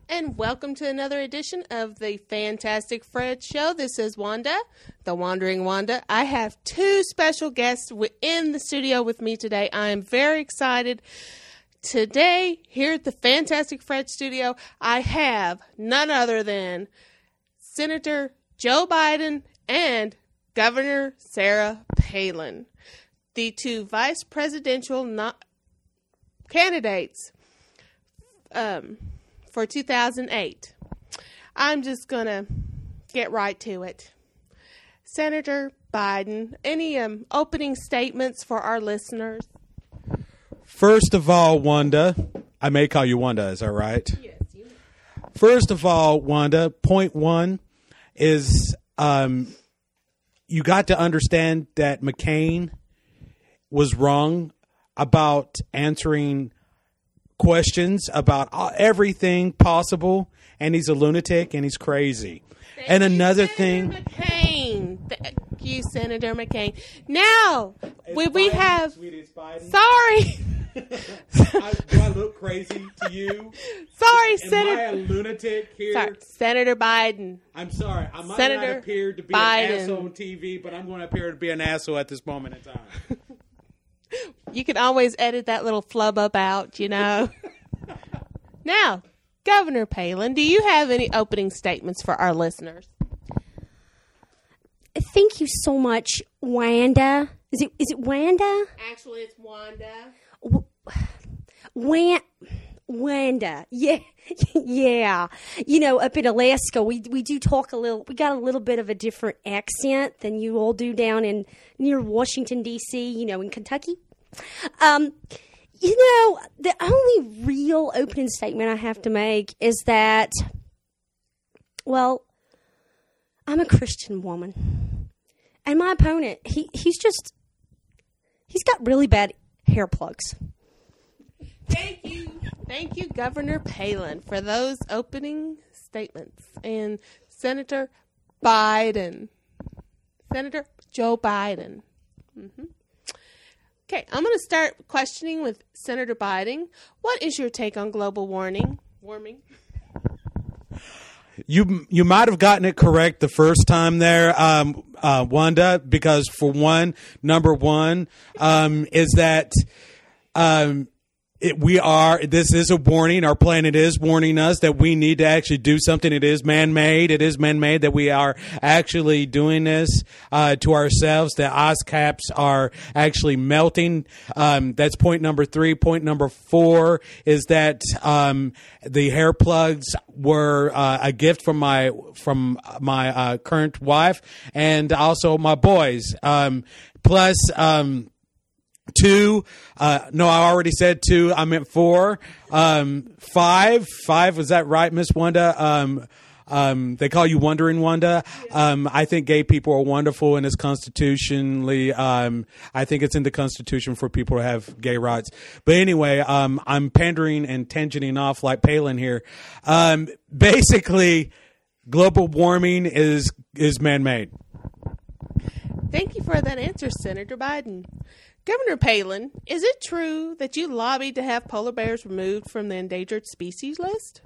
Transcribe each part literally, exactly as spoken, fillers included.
And welcome to another edition of the Fantastic Fred Show. This is Wanda, the Wandering Wanda. I have two special guests in the studio with me today. I am very excited. Today, here at the Fantastic Fred studio, I have none other than Senator Joe Biden and Governor Sarah Palin, the two vice presidential no- candidates um, for two thousand eight. I'm just going to get right to it. Senator Biden, any um, opening statements for our listeners? First of all, Wanda, I may call you Wanda, is that right? Yes, you may. First of all, Wanda, point one is um, you got to understand that McCain was wrong about answering questions about everything possible, and he's a lunatic and he's crazy. Thank and you, another Senator thing, McCain. Thank you, Senator McCain. Now, we, we Biden, have. sweetie, it's Biden. Sorry. I, do I look crazy to you? Sorry, Am Senator. I a lunatic here? Sorry, Senator Biden. I'm sorry. I might Senator not appear to be Biden. an asshole on T V, but I'm going to appear to be an asshole at this moment in time. You can always edit that little flub up out, you know. Now, Governor Palin, do you have any opening statements for our listeners? Thank you so much, Wanda. Is it is it Wanda? Actually, it's Wanda. Wan- Wanda. Yeah. Yeah. You know, up in Alaska, we we do talk a little, we got a little bit of a different accent than you all do down in near Washington, D C, you know, in Kentucky. Um, you know, the only real opening statement I have to make is that, well, I'm a Christian woman. And my opponent, he, he's just, he's got really bad hair plugs. Thank you. Thank you, Governor Palin, for those opening statements. And Senator Biden. Senator Joe Biden. Mm-hmm. Okay, I'm going to start questioning with Senator Biden. What is your take on global warming? Warming? You you might have gotten it correct the first time there, um, uh, Wanda, because for one, number one, um, is that um, it, we are, this is a warning. Our planet is warning us that we need to actually do something. It is man-made. It is man-made that we are actually doing this uh, to ourselves. The ice caps are actually melting. Um, that's point number three. Point number four is that um, the hair plugs were uh, a gift from my from my uh, current wife and also my boys. Um, plus. Um, Two, uh, no, I already said two. I meant four. Um, five, five. Was that right, Miss Wanda? Um, um, they call you Wondering Wanda. Um, I think gay people are wonderful and it's constitutionally, um, I think it's in the Constitution for people to have gay rights. But anyway, um, I'm pandering and tangenting off like Palin here. Um, basically, global warming is, is man-made. Thank you for that answer, Senator Biden. Governor Palin, is it true that you lobbied to have polar bears removed from the endangered species list?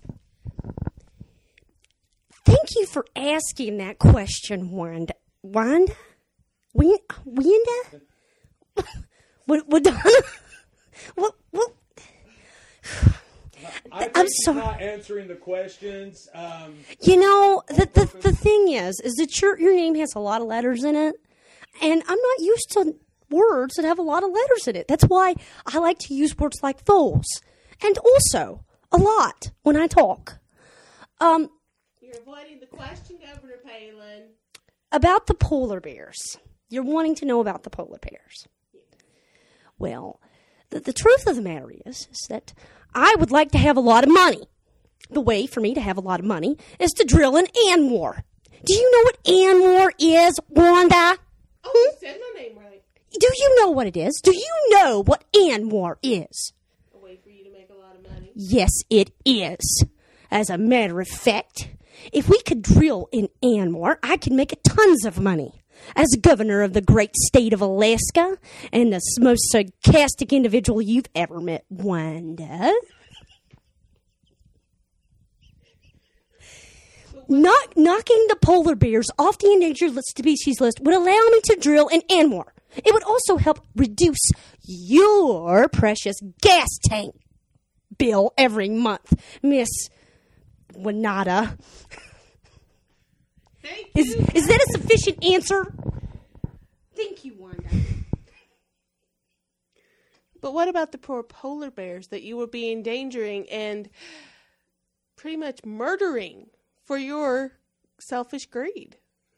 Thank you for asking that question, Wanda. Wanda? Wanda? Wanda? What? What? What? What? I think I'm she's sorry. not answering the questions. Um, You know, the, the the thing is, is that your your name has a lot of letters in it, and I'm not used to words that have a lot of letters in it. That's why I like to use words like those, and also a lot when I talk. Um, You're avoiding the question, Governor Palin. about the polar bears. You're wanting to know about the polar bears. Well, the, the truth of the matter is, is that I would like to have a lot of money. The way for me to have a lot of money is to drill an ANWR. Do you know what ANWR is, Wanda? Oh, you said my name right. Do you know what it is? Do you know what ANWR is? A way for you to make a lot of money. Yes, it is. As a matter of fact, if we could drill in ANWR, I could make tons of money. As governor of the great state of Alaska and the most sarcastic individual you've ever met, Wanda. Knock, knocking the polar bears off the endangered species list would allow me to drill in Anwar. It would also help reduce your precious gas tank bill every month, Miss Wanada. Thank you. Is, is that a sufficient answer? Thank you, Wanda. But what about the poor polar bears that you would be endangering and pretty much murdering for your selfish greed?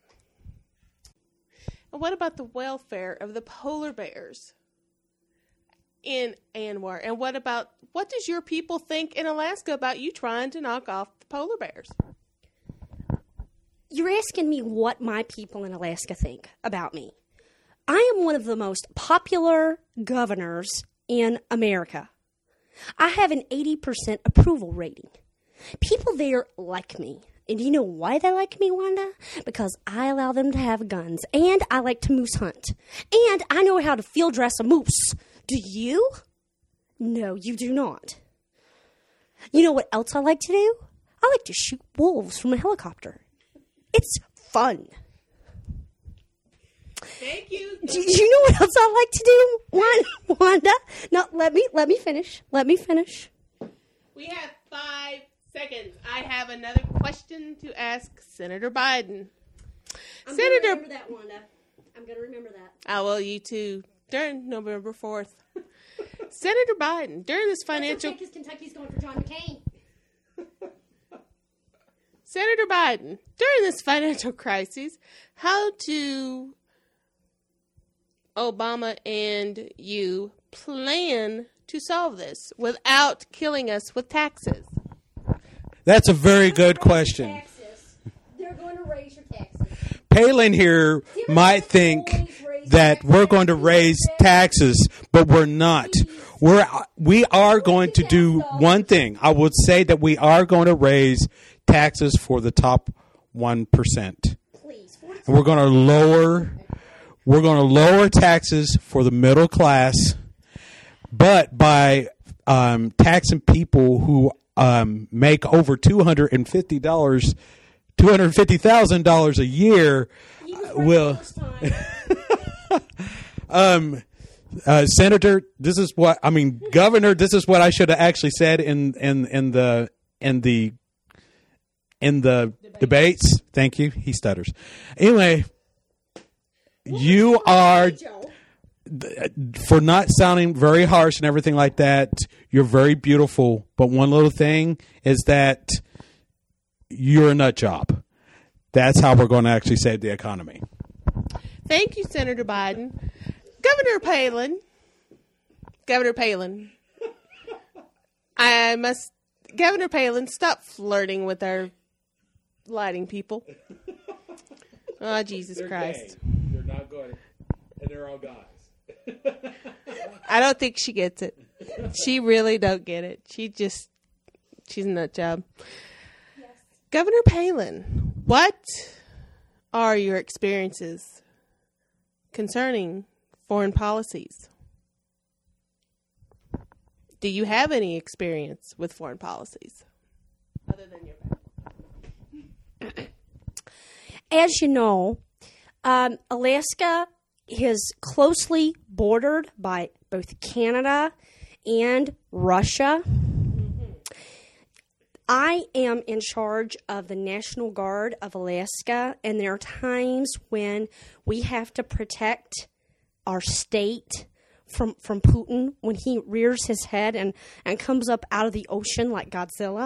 And what about the welfare of the polar bears in Anwar? And what about, what does your people think in Alaska about you trying to knock off the polar bears? You're asking me what my people in Alaska think about me. I am one of the most popular governors in America. I have an eighty percent approval rating. People there like me. And do you know why they like me, Wanda? Because I allow them to have guns, and I like to moose hunt, and I know how to field dress a moose. Do you? No, you do not. You know what else I like to do? I like to shoot wolves from a helicopter. It's fun. Thank you. Do you know what else I like to do, Wanda? No, let me let me finish. Let me finish. We have five seconds. I have another question to ask Senator Biden. I'm Senator, gonna remember that, Wanda. I'm gonna remember that. I will. You too. During November fourth, Senator Biden, during this financial, Because Kentucky's going for John McCain. Senator Biden, during this financial crisis, how do Obama and you plan to solve this without killing us with taxes? That's a very good question. Taxes. They're going to raise your taxes. Palin here might think that we're going to raise taxes, but we're not. We're we are going to do one thing. I would say that we are going to raise taxes for the top one percent. Please. And we're going to lower we're going to lower taxes for the middle class, but by um, taxing people who um, make over two hundred fifty dollars two hundred fifty thousand dollars a year will um uh, Senator, this is what I mean, Governor, this is what I should have actually said in in in the in the in the debates. debates. Thank you. He stutters. Anyway, you are, for not sounding very harsh and everything like that, you're very beautiful. But one little thing is that you're a nut job. That's how we're going to actually save the economy. Thank you, Senator Biden. Governor Palin. Governor Palin. I must, Governor Palin, stop flirting with our lighting people. Oh, Jesus they're Christ. Gay. They're not good. And they're all guys. I don't think she gets it. She really don't get it. She just, she's a nut job. Yes. Governor Palin, what are your experiences concerning foreign policies? Do you have any experience with foreign policies other than your family? As you know, um, Alaska is closely bordered by both Canada and Russia. Mm-hmm. I am in charge of the National Guard of Alaska, and there are times when we have to protect our state from from Putin when he rears his head and, and comes up out of the ocean like Godzilla.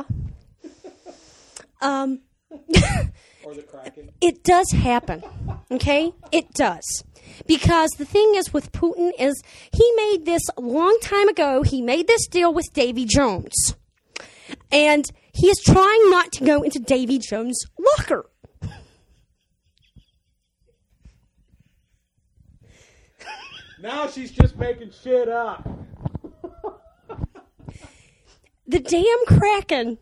Um, or the Kraken. It does happen, okay? It does. Because the thing is with Putin is he made this a long time ago. He made this deal with Davy Jones. And he is trying not to go into Davy Jones' locker. Now she's just making shit up. The damn Kraken.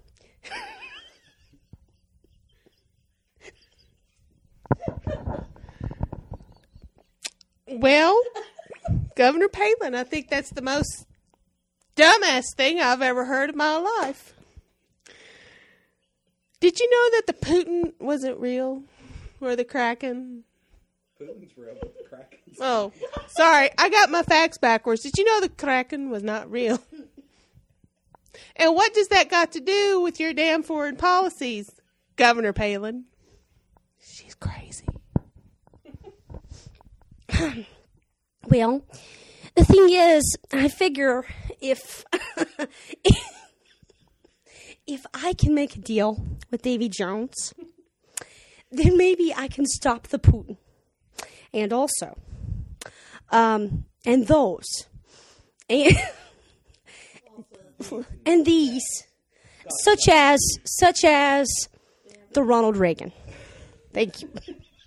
Well, Governor Palin, I think that's the most dumbass thing I've ever heard in my life. Did you know that the Putin wasn't real? Or the Kraken? Putin's real, but the Kraken. Oh, sorry. I got my facts backwards. Did you know the Kraken was not real? And what does that got to do with your damn foreign policies, Governor Palin? She's crazy. Well, the thing is, I figure if if I can make a deal with Davy Jones, then maybe I can stop the Putin. And also, um, and those, and, and these, such as, such as the Ronald Reagan. Thank you.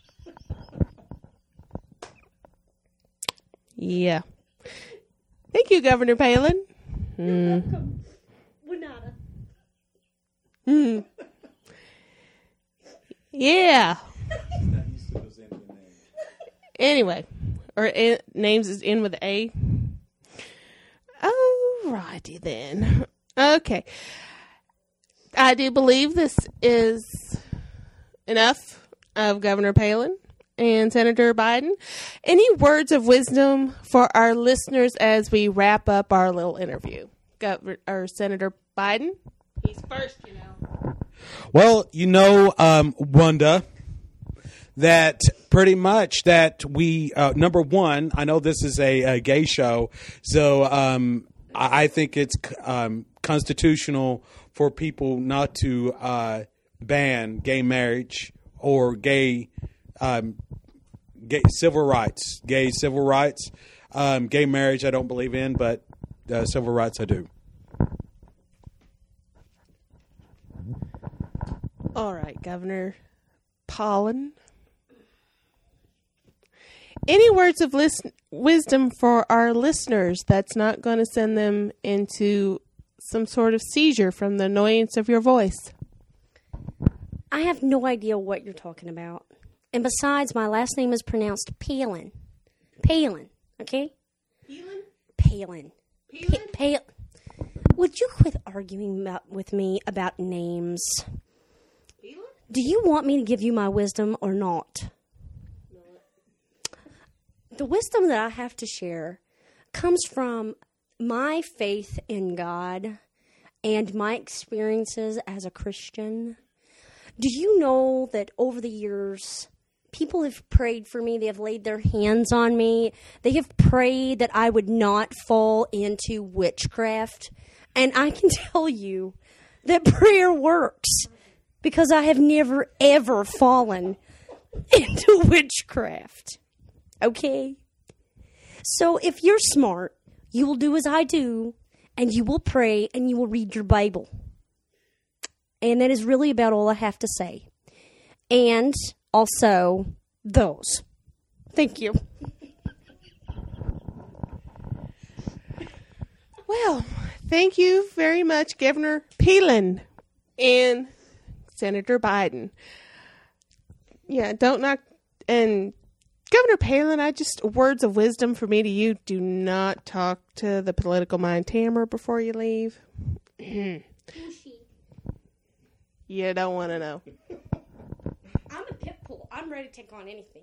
Yeah. Thank you, Governor Palin. You're welcome. Winata. Hmm. Yeah. Anyway, or uh, names is in with A. Alrighty then. Okay. I do believe this is enough of Governor Palin and Senator Biden. Any words of wisdom for our listeners as we wrap up our little interview? Gov- or Senator Biden? He's first, you know. Well, you know, um, Wanda, that pretty much that we, uh, number one, I know this is a, a gay show, so um, I, I think it's um, constitutional for people not to uh, ban gay marriage or gay, um, gay civil rights, gay civil rights. Um, gay marriage I don't believe in, but uh, civil rights I do. All right, Governor Pollen. Any words of listen- wisdom for our listeners that's not going to send them into some sort of seizure from the annoyance of your voice? I have no idea what you're talking about. And besides, my last name is pronounced Palin. Palin, okay? Palin? Palin. Palin? Pa- Pal- Would you quit arguing about, with me about names? Palin? Do you want me to give you my wisdom or not? The wisdom that I have to share comes from my faith in God and my experiences as a Christian. Do you know that over the years, people have prayed for me, they have laid their hands on me, they have prayed that I would not fall into witchcraft, and I can tell you that prayer works because I have never ever fallen into witchcraft. Okay? So if you're smart, you will do as I do, and you will pray, and you will read your Bible. And that is really about all I have to say. And also, those. Thank you. Well, thank you very much, Governor Palin and Senator Biden. Yeah, don't knock. And Governor Palin, I just, words of wisdom for me to you, do not talk to the political mind tamer before you leave. You don't want to know. I'm a pit bull. I'm ready to take on anything.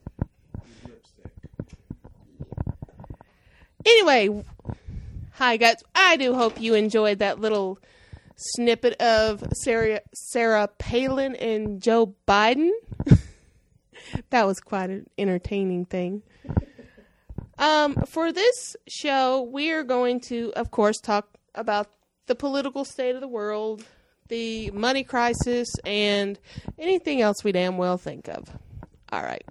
Anyway, hi guys. I do hope you enjoyed that little snippet of Sarah, Sarah Palin and Joe Biden. That was quite an entertaining thing. Um, for this show, we are going to, of course, talk about the political state of the world, the money crisis, and anything else we damn well think of. All right.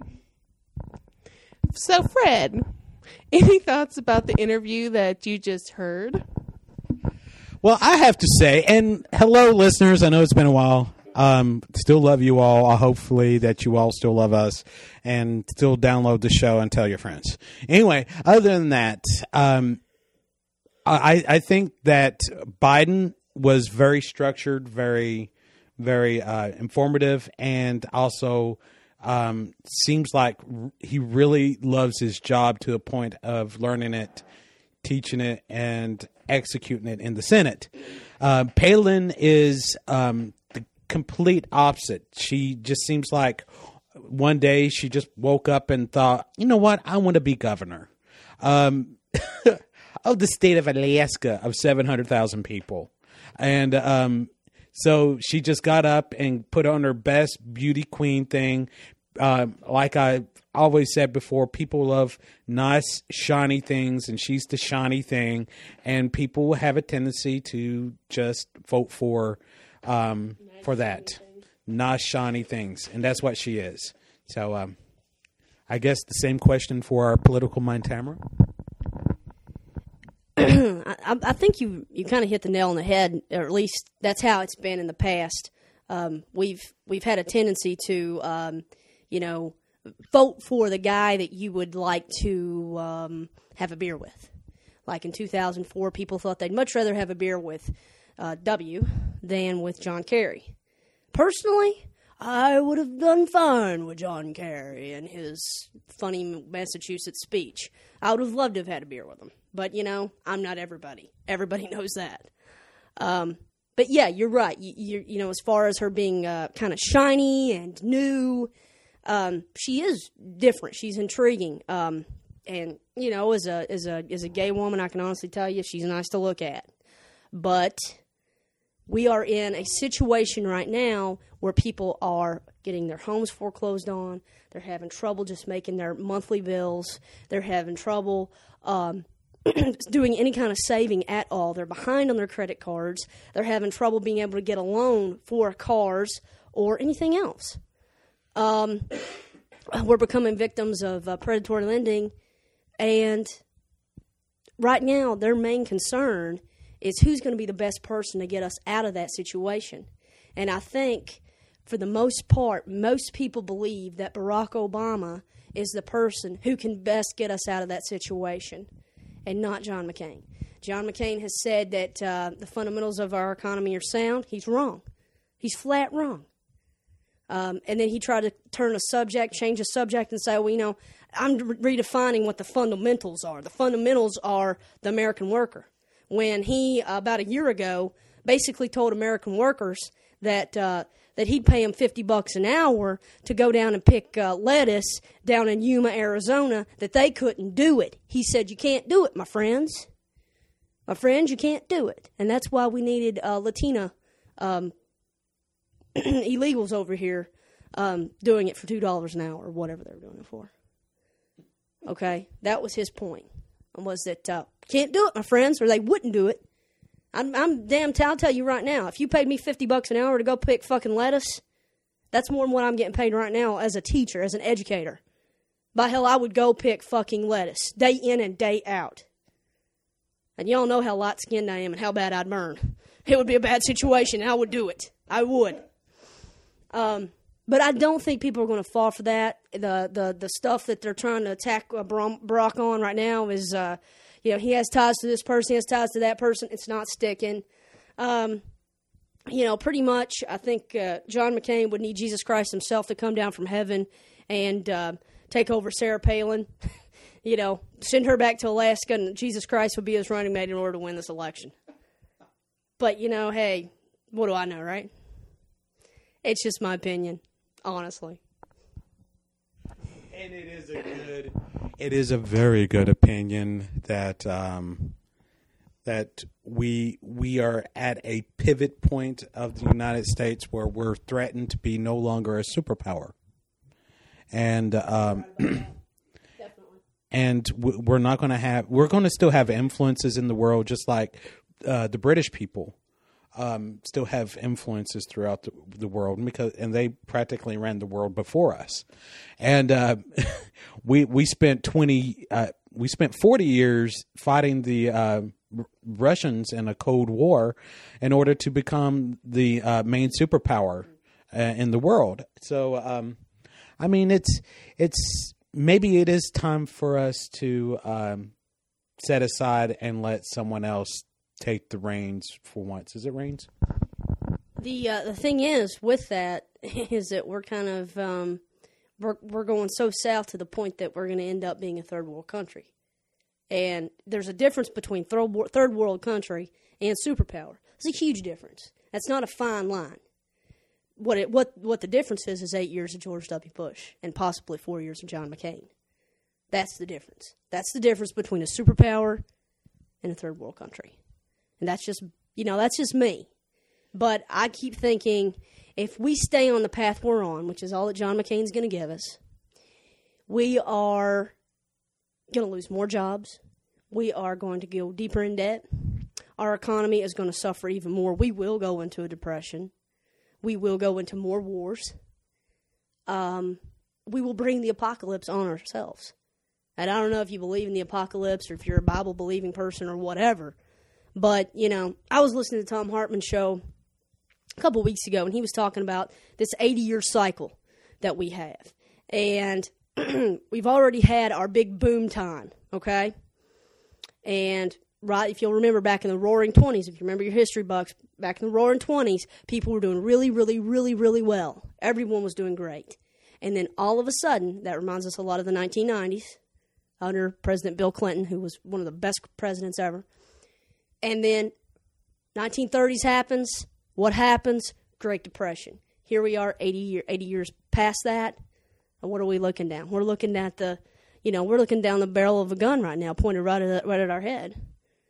So, Fred, any thoughts about the interview that you just heard? Well, I have to say, and hello, listeners. I know it's been a while. Um, still love you all. Uh, hopefully that you all still love us and still download the show and tell your friends. Anyway, other than that, um, I, I think that Biden was very structured, very, very uh, informative, and also um, seems like r- he really loves his job to the point of learning it, teaching it, and executing it in the Senate. Uh, Palin is um, the complete opposite. She just seems like one day she just woke up and thought, you know what, I want to be governor um, of the state of Alaska of seven hundred thousand people. And um, so she just got up and put on her best beauty queen thing. Uh, like I always said before, people love nice, shiny things, and she's the shiny thing. And people have a tendency to just vote for um, for that. Nice, shiny things. And that's what she is. So um, I guess the same question for our political mind, Tamara. I, I think you you kind of hit the nail on the head, or at least that's how it's been in the past. Um, we've we've had a tendency to, um, you know, vote for the guy that you would like to um, have a beer with. Like in two thousand four, people thought they'd much rather have a beer with uh, W than with John Kerry. Personally, I would have done fine with John Kerry and his funny Massachusetts speech. I would have loved to have had a beer with him. But, you know, I'm not everybody. Everybody knows that. Um, but, yeah, you're right. You, you, you know, as far as her being uh, kind of shiny and new, um, she is different. She's intriguing. Um, and, you know, as a, as, a, as a gay woman, I can honestly tell you she's nice to look at. But we are in a situation right now where people are getting their homes foreclosed on. They're having trouble just making their monthly bills. They're having trouble um, doing any kind of saving at all. They're behind on their credit cards. They're having trouble being able to get a loan for cars or anything else. Um, we're becoming victims of uh, predatory lending, and right now their main concern is who's going to be the best person to get us out of that situation. And I think, for the most part, most people believe that Barack Obama is the person who can best get us out of that situation, and not John McCain. John McCain has said that uh, the fundamentals of our economy are sound. He's wrong. He's flat wrong. Um, and then he tried to turn a subject, change a subject, and say, well, you know, I'm re- redefining what the fundamentals are. The fundamentals are the American worker. When he, uh, about a year ago, basically told American workers that uh, that he'd pay them fifty bucks an hour to go down and pick uh, lettuce down in Yuma, Arizona, that they couldn't do it. He said, you can't do it, my friends. My friends, you can't do it. And that's why we needed uh, Latina um, illegals over here um, doing it for two dollars an hour or whatever they were doing it for. Okay? That was his point. Was that uh, can't do it, my friends, or they wouldn't do it. I'm, I'm damn. T- I'll tell you right now. If you paid me fifty bucks an hour to go pick fucking lettuce, that's more than what I'm getting paid right now as a teacher, as an educator. By hell, I would go pick fucking lettuce day in and day out. And y'all know how light skinned I am and how bad I'd burn. It would be a bad situation, and I would do it. I would. Um. But I don't think people are going to fall for that. The the the stuff that they're trying to attack uh, Barack on right now is, uh, you know, he has ties to this person, he has ties to that person. It's not sticking. Um, you know, pretty much, I think uh, John McCain would need Jesus Christ himself to come down from heaven and uh, take over Sarah Palin. You know, send her back to Alaska, and Jesus Christ would be his running mate in order to win this election. But, you know, hey, what do I know, right? It's just my opinion. Honestly. And it is a good, it is a very good opinion that um, that we we are at a pivot point of the United States where we're threatened to be no longer a superpower, and um, and we're not going to have we're going to still have influences in the world, just like uh, the British people. Um, still have influences throughout the, the world because, and they practically ran the world before us. And uh, we we spent twenty, uh, we spent forty years fighting the uh, R- Russians in a Cold War in order to become the uh, main superpower uh, in the world. So, um, I mean, it's it's maybe it is time for us to um, set aside and let someone else take the reins for once. Is it reins? The uh, the thing is with that is that we're kind of um, we're we're going so south to the point that we're going to end up being a third world country, and there's a difference between third third world country and superpower. There's a huge difference. That's not a fine line, what it what what the difference is is eight years of George W. Bush and possibly four years of John McCain. That's the difference. That's the difference between a superpower and a third world country. And that's just, you know, that's just me. But I keep thinking, if we stay on the path we're on, which is all that John McCain's going to give us, we are going to lose more jobs. We are going to go deeper in debt. Our economy is going to suffer even more. We will go into a depression. We will go into more wars. Um, we will bring the apocalypse on ourselves. And I don't know if you believe in the apocalypse or if you're a Bible-believing person or whatever. But, you know, I was listening to Tom Hartman's show a couple weeks ago, and he was talking about this eighty-year cycle that we have. And we've already had our big boom time, okay? And, right, if you'll remember back in the Roaring Twenties, if you remember your history books, back in the Roaring Twenties, people were doing really, really, really, really well. Everyone was doing great. And then all of a sudden, that reminds us a lot of the nineteen nineties under President Bill Clinton, who was one of the best presidents ever. And then nineteen thirties happens. What happens? Great Depression. Here we are eighty, year, eighty years past that. And what are we looking down? We're looking at the, you know, we're looking down the barrel of a gun right now, pointed right at, right at our head.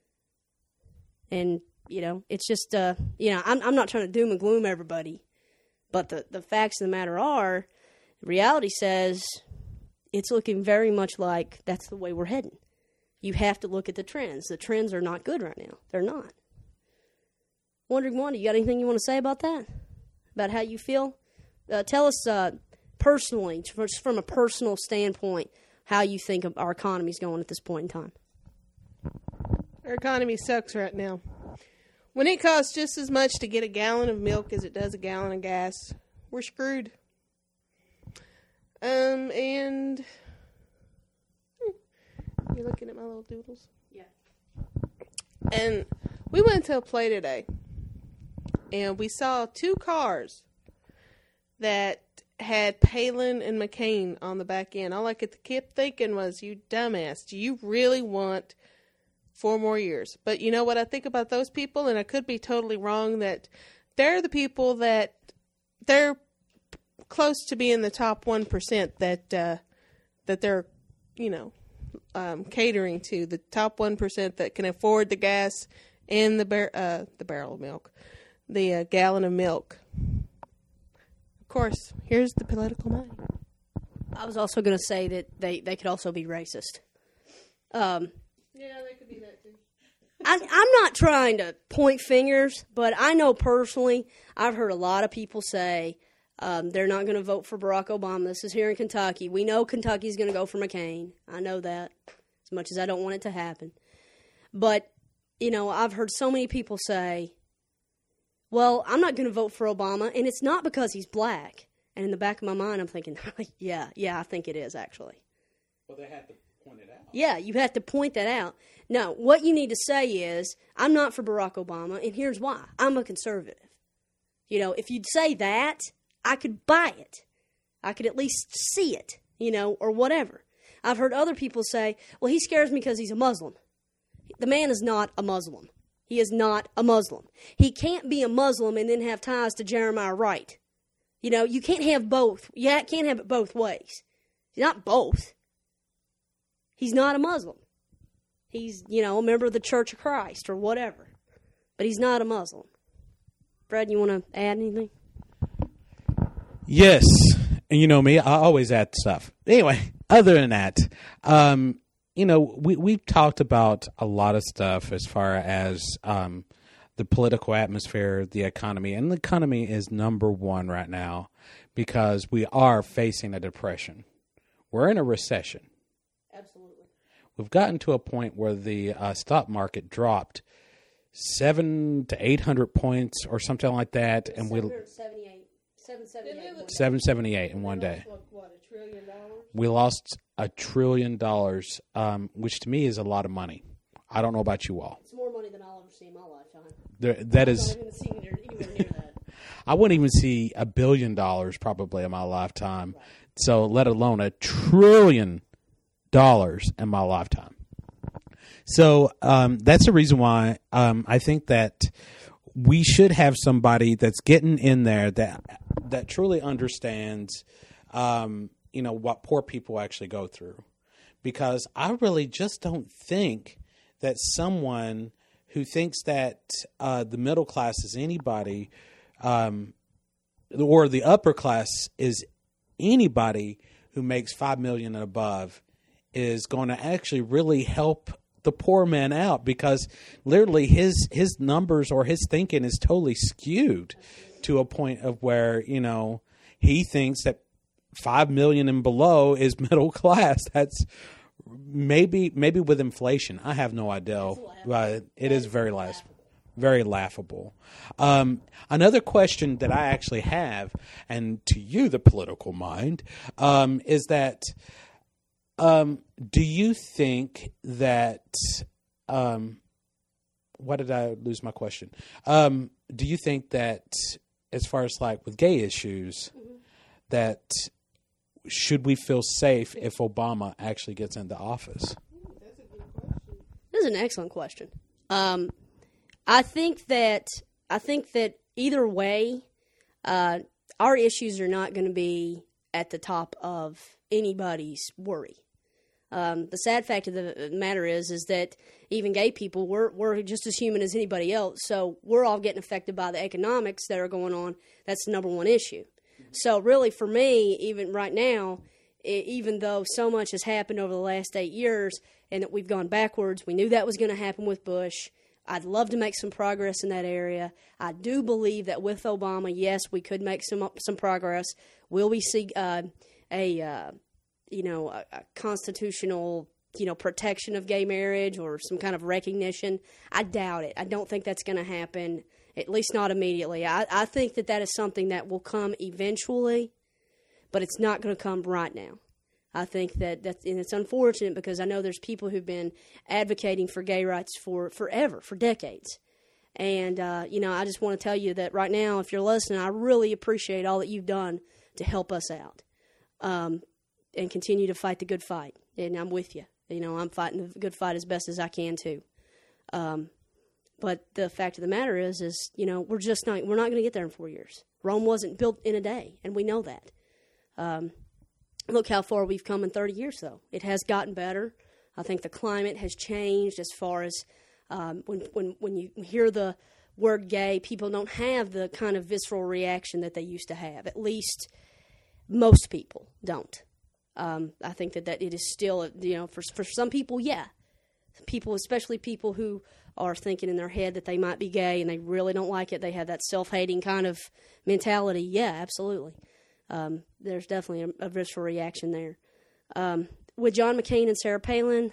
And, you know, it's just, uh, you know, I'm, I'm not trying to doom and gloom everybody. But the, the facts of the matter are, reality says it's looking very much like that's the way we're heading. You have to look at the trends. The trends are not good right now. They're not. Wondering Wanda, you got anything you want to say about that? About how you feel? Uh, tell us uh, personally, just from a personal standpoint, how you think of our economy's going at this point in time. Our economy sucks right now. When it costs just as much to get a gallon of milk as it does a gallon of gas, we're screwed. Um, and... You're looking at my little doodles? Yeah. And we went to a play today, and we saw two cars that had Palin and McCain on the back end. All I could keep thinking was, you dumbass, do you really want four more years? But you know what I think about those people, and I could be totally wrong, that they're the people that, they're close to being the top one percent that, uh, that they're, you know, Um, catering to, the top one percent that can afford the gas and the bar- uh, the barrel of milk, the uh, gallon of milk. Of course, here's the political money. I was also going to say that they, they could also be racist. Um, yeah, they could be that too. I, I'm not trying to point fingers, but I know personally, I've heard a lot of people say Um, they're not going to vote for Barack Obama. This is here in Kentucky. We know Kentucky's going to go for McCain. I know that, as much as I don't want it to happen. But, you know, I've heard so many people say, well, I'm not going to vote for Obama, and it's not because he's black. And in the back of my mind, I'm thinking, yeah, yeah, I think it is, actually. Well, they have to point it out. Yeah, you have to point that out. No, what you need to say is, I'm not for Barack Obama, and here's why. I'm a conservative. You know, if you'd say that, I could buy it. I could at least see it, you know, or whatever. I've heard other people say, well, he scares me because he's a Muslim. The man is not a Muslim. He is not a Muslim. He can't be a Muslim and then have ties to Jeremiah Wright. You know, you can't have both. You can't have it both ways. He's not both. He's not a Muslim. He's, you know, a member of the Church of Christ or whatever. But he's not a Muslim. Fred, you want to add anything? Yes. And you know me, I always add stuff. Anyway, other than that, um, you know, we, we've talked about a lot of stuff as far as um, the political atmosphere, the economy. And the economy is number one right now because we are facing a depression. We're in a recession. Absolutely. We've gotten to a point where the uh, stock market dropped seven to eight hundred points or something like that, and we seven seventy-eight seven seventy eight in one day. What, what, a trillion dollars? We lost a trillion dollars, um, which to me is a lot of money. I don't know about you all. It's more money than I'll ever see in my lifetime. There, that is. I'm not even seeing anywhere near that. I wouldn't even see a billion dollars probably in my lifetime. Right. So let alone a trillion dollars in my lifetime. So um, that's the reason why um, I think that we should have somebody that's getting in there that that truly understands, um, you know, what poor people actually go through. Because I really just don't think that someone who thinks that uh, the middle class is anybody, um, or the upper class is anybody who makes five million dollars and above, is going to actually really help the poor man out, because literally his his numbers or his thinking is totally skewed to a point of where, you know, he thinks that five million dollars and below is middle class. That's maybe maybe with inflation. I have no idea, but it is very last, very laughable. Um, another question that I actually have, and to you, the political mind, um, is that um, do you think that um, why did I lose my question? Um, do you think that as far as like with gay issues, mm-hmm. that should we feel safe if Obama actually gets into office? This is an excellent question. Um, I think that I think that either way, uh, our issues are not going to be at the top of anybody's worry. Um, the sad fact of the matter is, is that even gay people, we're we're just as human as anybody else. So we're all getting affected by the economics that are going on. That's the number one issue. So really, for me, even right now, it, even though so much has happened over the last eight years and that we've gone backwards, we knew that was going to happen with Bush. I'd love to make some progress in that area. I do believe that with Obama, yes, we could make some some progress. Will we see uh, a uh, you know a, a constitutional you know protection of gay marriage or some kind of recognition? I doubt it. I don't think that's going to happen. At least not immediately. I, I think that that is something that will come eventually, but it's not going to come right now. I think that that's, and it's unfortunate because I know there's people who've been advocating for gay rights for forever, for decades. And, uh, you know, I just want to tell you that right now, if you're listening, I really appreciate all that you've done to help us out um, and continue to fight the good fight. And I'm with you. You know, I'm fighting the good fight as best as I can, too. Um But the fact of the matter is, is you know, we're just not we're not going to get there in four years. Rome wasn't built in a day, and we know that. Um, look how far we've come in thirty years, though. It has gotten better. I think the climate has changed as far as um, when when when you hear the word gay, people don't have the kind of visceral reaction that they used to have. At least most people don't. Um, I think that, that it is still, you know, for for some people, yeah. People, especially people who are thinking in their head that they might be gay and they really don't like it. They have that self-hating kind of mentality. Yeah, absolutely. Um, there's definitely a, a visceral reaction there. Um, with John McCain and Sarah Palin,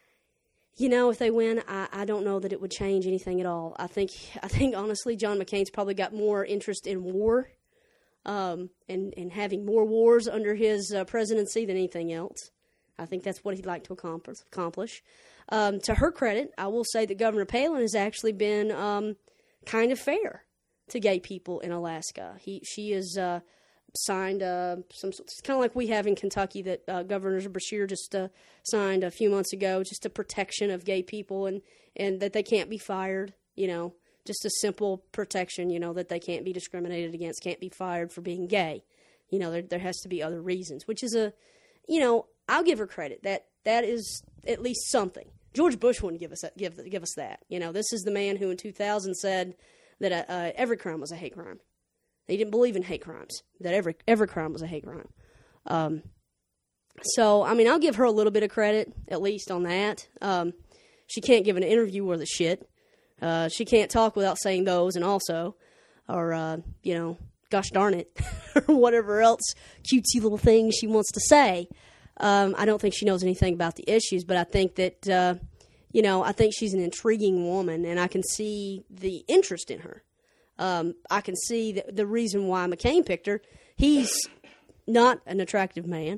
you know, if they win, I, I don't know that it would change anything at all. I think, I think honestly, John McCain's probably got more interest in war um, and, and having more wars under his uh, presidency than anything else. I think that's what he'd like to accomplish. Um, to her credit, I will say that Governor Palin has actually been um, kind of fair to gay people in Alaska. He she has uh, signed uh, some. It's kind of like we have in Kentucky that uh, Governor Beshear just uh, signed a few months ago, just a protection of gay people and, and that they can't be fired. You know, just a simple protection. You know, that they can't be discriminated against, can't be fired for being gay. You know, there there has to be other reasons, which is a, you know. I'll give her credit. That that is at least something. George Bush wouldn't give us that, give give us that. You know, this is the man who in two thousand said that uh, uh, every crime was a hate crime. He didn't believe in hate crimes. That every every crime was a hate crime. Um, so I mean, I'll give her a little bit of credit at least on that. Um, she can't give an interview worth of shit. Uh, she can't talk without saying those and also, or uh, you know, gosh darn it, or whatever else cutesy little thing she wants to say. Um, I don't think she knows anything about the issues, but I think that, uh, you know, I think she's an intriguing woman, and I can see the interest in her. Um, I can see the, the reason why McCain picked her. He's not an attractive man.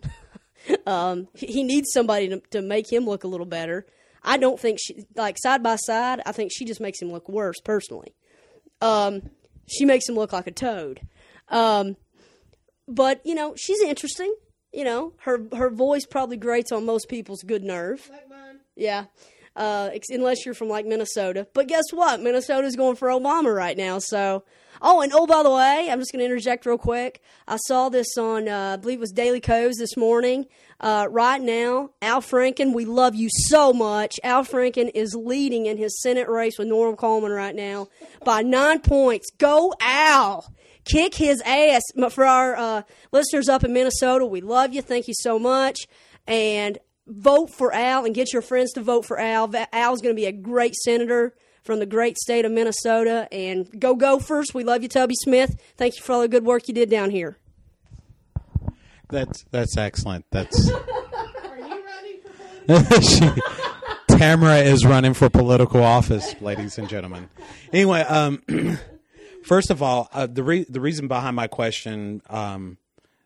um, he needs somebody to, to make him look a little better. I don't think she, like, side by side, I think she just makes him look worse, personally. Um, she makes him look like a toad. Um, but, you know, she's interesting. You know, her her voice probably grates on most people's good nerve. Like mine. Yeah, uh, ex- unless you're from, like, Minnesota. But guess what? Minnesota's going for Obama right now. So, Oh, and oh, by the way, I'm just going to interject real quick. I saw this on, uh, I believe it was Daily Kos this morning. Uh, right now, Al Franken, we love you so much. Al Franken is leading in his Senate race with Norm Coleman right now by nine points. Go Al! Kick his ass. For our uh, listeners up in Minnesota, we love you. Thank you so much. And vote for Al and get your friends to vote for Al. Al's going to be a great senator from the great state of Minnesota. And go Gophers. We love you, Tubby Smith. Thank you for all the good work you did down here. That's that's excellent. That's. Are you running for political? she, Tamara is running for political office, ladies and gentlemen. Anyway, um, first of all, uh, the re- the reason behind my question um,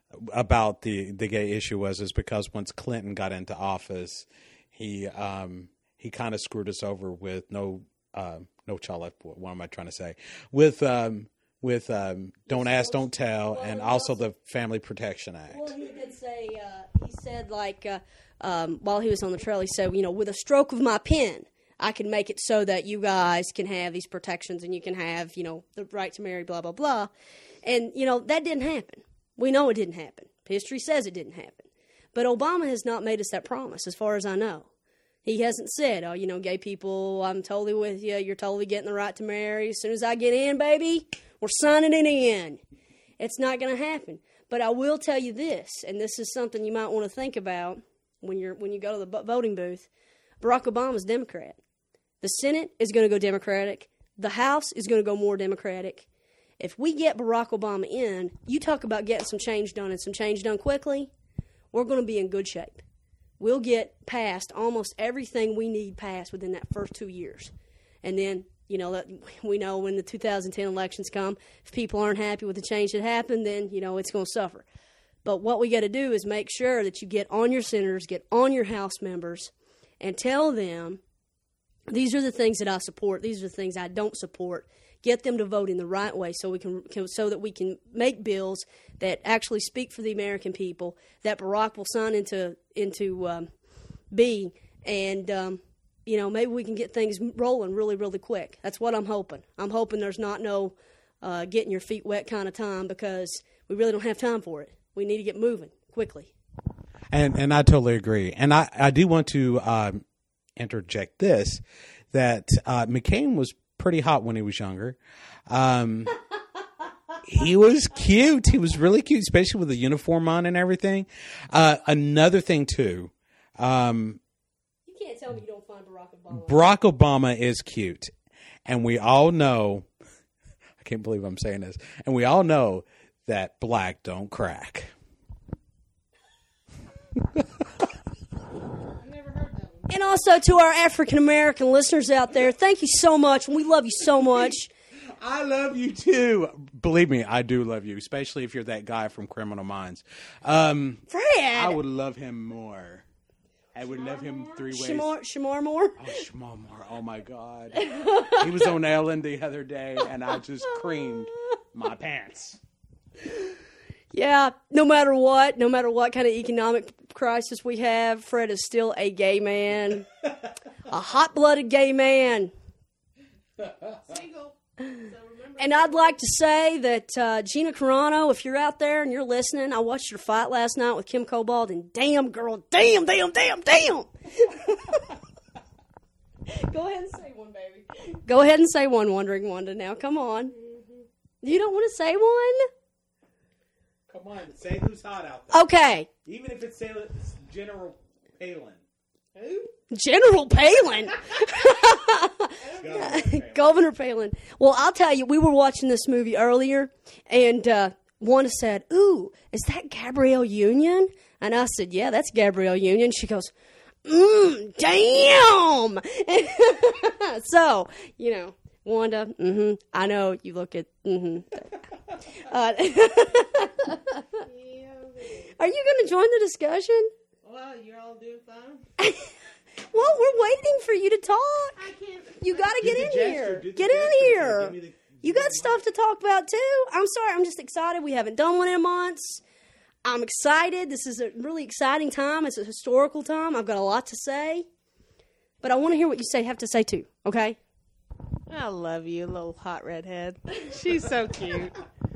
about the, the gay issue was is because once Clinton got into office, he um, he kind of screwed us over with no uh, no chala. What am I trying to say? With um, with um, Don't Ask, Don't Tell, and also the Family Protection Act. Well, he did say, uh, he said, like, uh, um, while he was on the trail, he said, you know, with a stroke of my pen, I can make it so that you guys can have these protections and you can have, you know, the right to marry, blah, blah, blah. And, you know, that didn't happen. We know it didn't happen. History says it didn't happen. But Obama has not made us that promise, as far as I know. He hasn't said, oh, you know, gay people, I'm totally with you. You're totally getting the right to marry. As soon as I get in, baby, we're signing it in. It's not going to happen. But I will tell you this, and this is something you might want to think about when you're when you go to the voting booth. Barack Obama's Democrat. The Senate is going to go Democratic. The House is going to go more Democratic. If we get Barack Obama in, you talk about getting some change done and some change done quickly, we're going to be in good shape. We'll get past almost everything we need passed within that first two years. And then, you know, we know when the two thousand ten elections come, if people aren't happy with the change that happened, then, you know, it's going to suffer. But what we got to do is make sure that you get on your senators, get on your House members, and tell them, these are the things that I support, these are the things I don't support. Get them to vote in the right way so we can, so that we can make bills that actually speak for the American people, that Barack will sign into into um, being, and um, you know, maybe we can get things rolling really, really quick. That's what I'm hoping. I'm hoping there's not no uh, getting your feet wet kind of time, because we really don't have time for it. We need to get moving quickly. And and I totally agree. And I, I do want to um, interject this, that uh, McCain was pretty hot when he was younger. Um, he was cute. He was really cute, especially with the uniform on and everything. Uh, another thing, too. Um, you can't tell me you don't find Barack Obama. Barack Obama is cute. And we all know, I can't believe I'm saying this, and we all know that black don't crack. And also to our African-American listeners out there, thank you so much. We love you so much. I love you, too. Believe me, I do love you, especially if you're that guy from Criminal Minds. Um, Fred! I would love him more. I would love him three ways. Shamar, Shamar Moore? Oh, Shamar Moore. Oh, my God. He was on Ellen the other day, and I just creamed my pants. Yeah, no matter what, no matter what kind of economic crisis we have, Fred is still a gay man. A hot-blooded gay man. Single. So remember, And I'd like to say that uh, Gina Carano, if you're out there and you're listening, I watched your fight last night with Kim Cobalt, and damn, girl, damn, damn, damn, damn. Go ahead and say one, baby. Go ahead and say one, Wondering Wanda, now. Come on. Mm-hmm. You don't want to say one? Come on, say who's hot out there. Okay. Even if it's General Palin. who? General Palin. Governor Palin. Governor Palin. Well, I'll tell you, we were watching this movie earlier, and uh, Wanda said, ooh, is that Gabrielle Union? And I said, yeah, that's Gabrielle Union. She goes, mmm, damn. So, you know, Wanda, mm-hmm, I know you look at, mm-hmm. Uh, Yeah, are you going to join the discussion? well, you're all doing fine. Well, we're waiting for you to talk. I can't. You got to Do get the in gesture, here. do the Get in gesture. here. Give me the- You got stuff to talk about, too. I'm sorry. I'm just excited. We haven't done one in months. I'm excited. This is a really exciting time. It's a historical time. I've got a lot to say. But I want to hear what you say have to say, too. Okay? I love you, little hot redhead. She's so cute.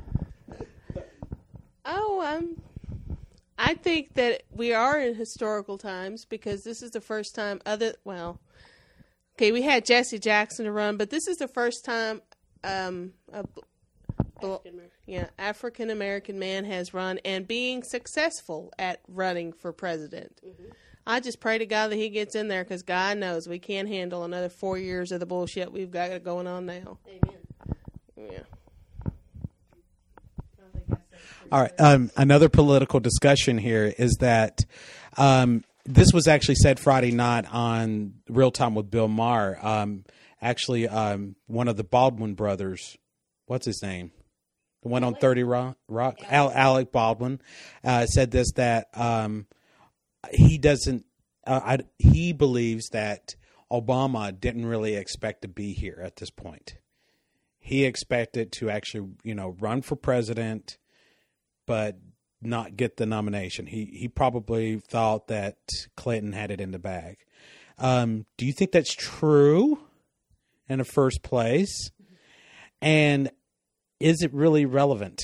Oh, um, I think that we are in historical times because this is the first time other, well, okay, we had Jesse Jackson to run, but this is the first time um, a bl- yeah, African American man has run and being successful at running for president. Mm-hmm. I just pray to God that he gets in there because God knows we can't handle another four years of the bullshit we've got going on now. Amen. Yeah. All right. Um, another political discussion here is that um, this was actually said Friday night on Real Time with Bill Maher. Um, actually, um, one of the Baldwin brothers, what's his name? The one on thirty Rock, Rock Al, Alec Baldwin, uh, said this, that um, he doesn't, uh, I, he believes that Obama didn't really expect to be here at this point. He expected to actually, you know, run for president, but not get the nomination. He he probably thought that Clinton had it in the bag. Um, do you think that's true in the first place? And is it really relevant?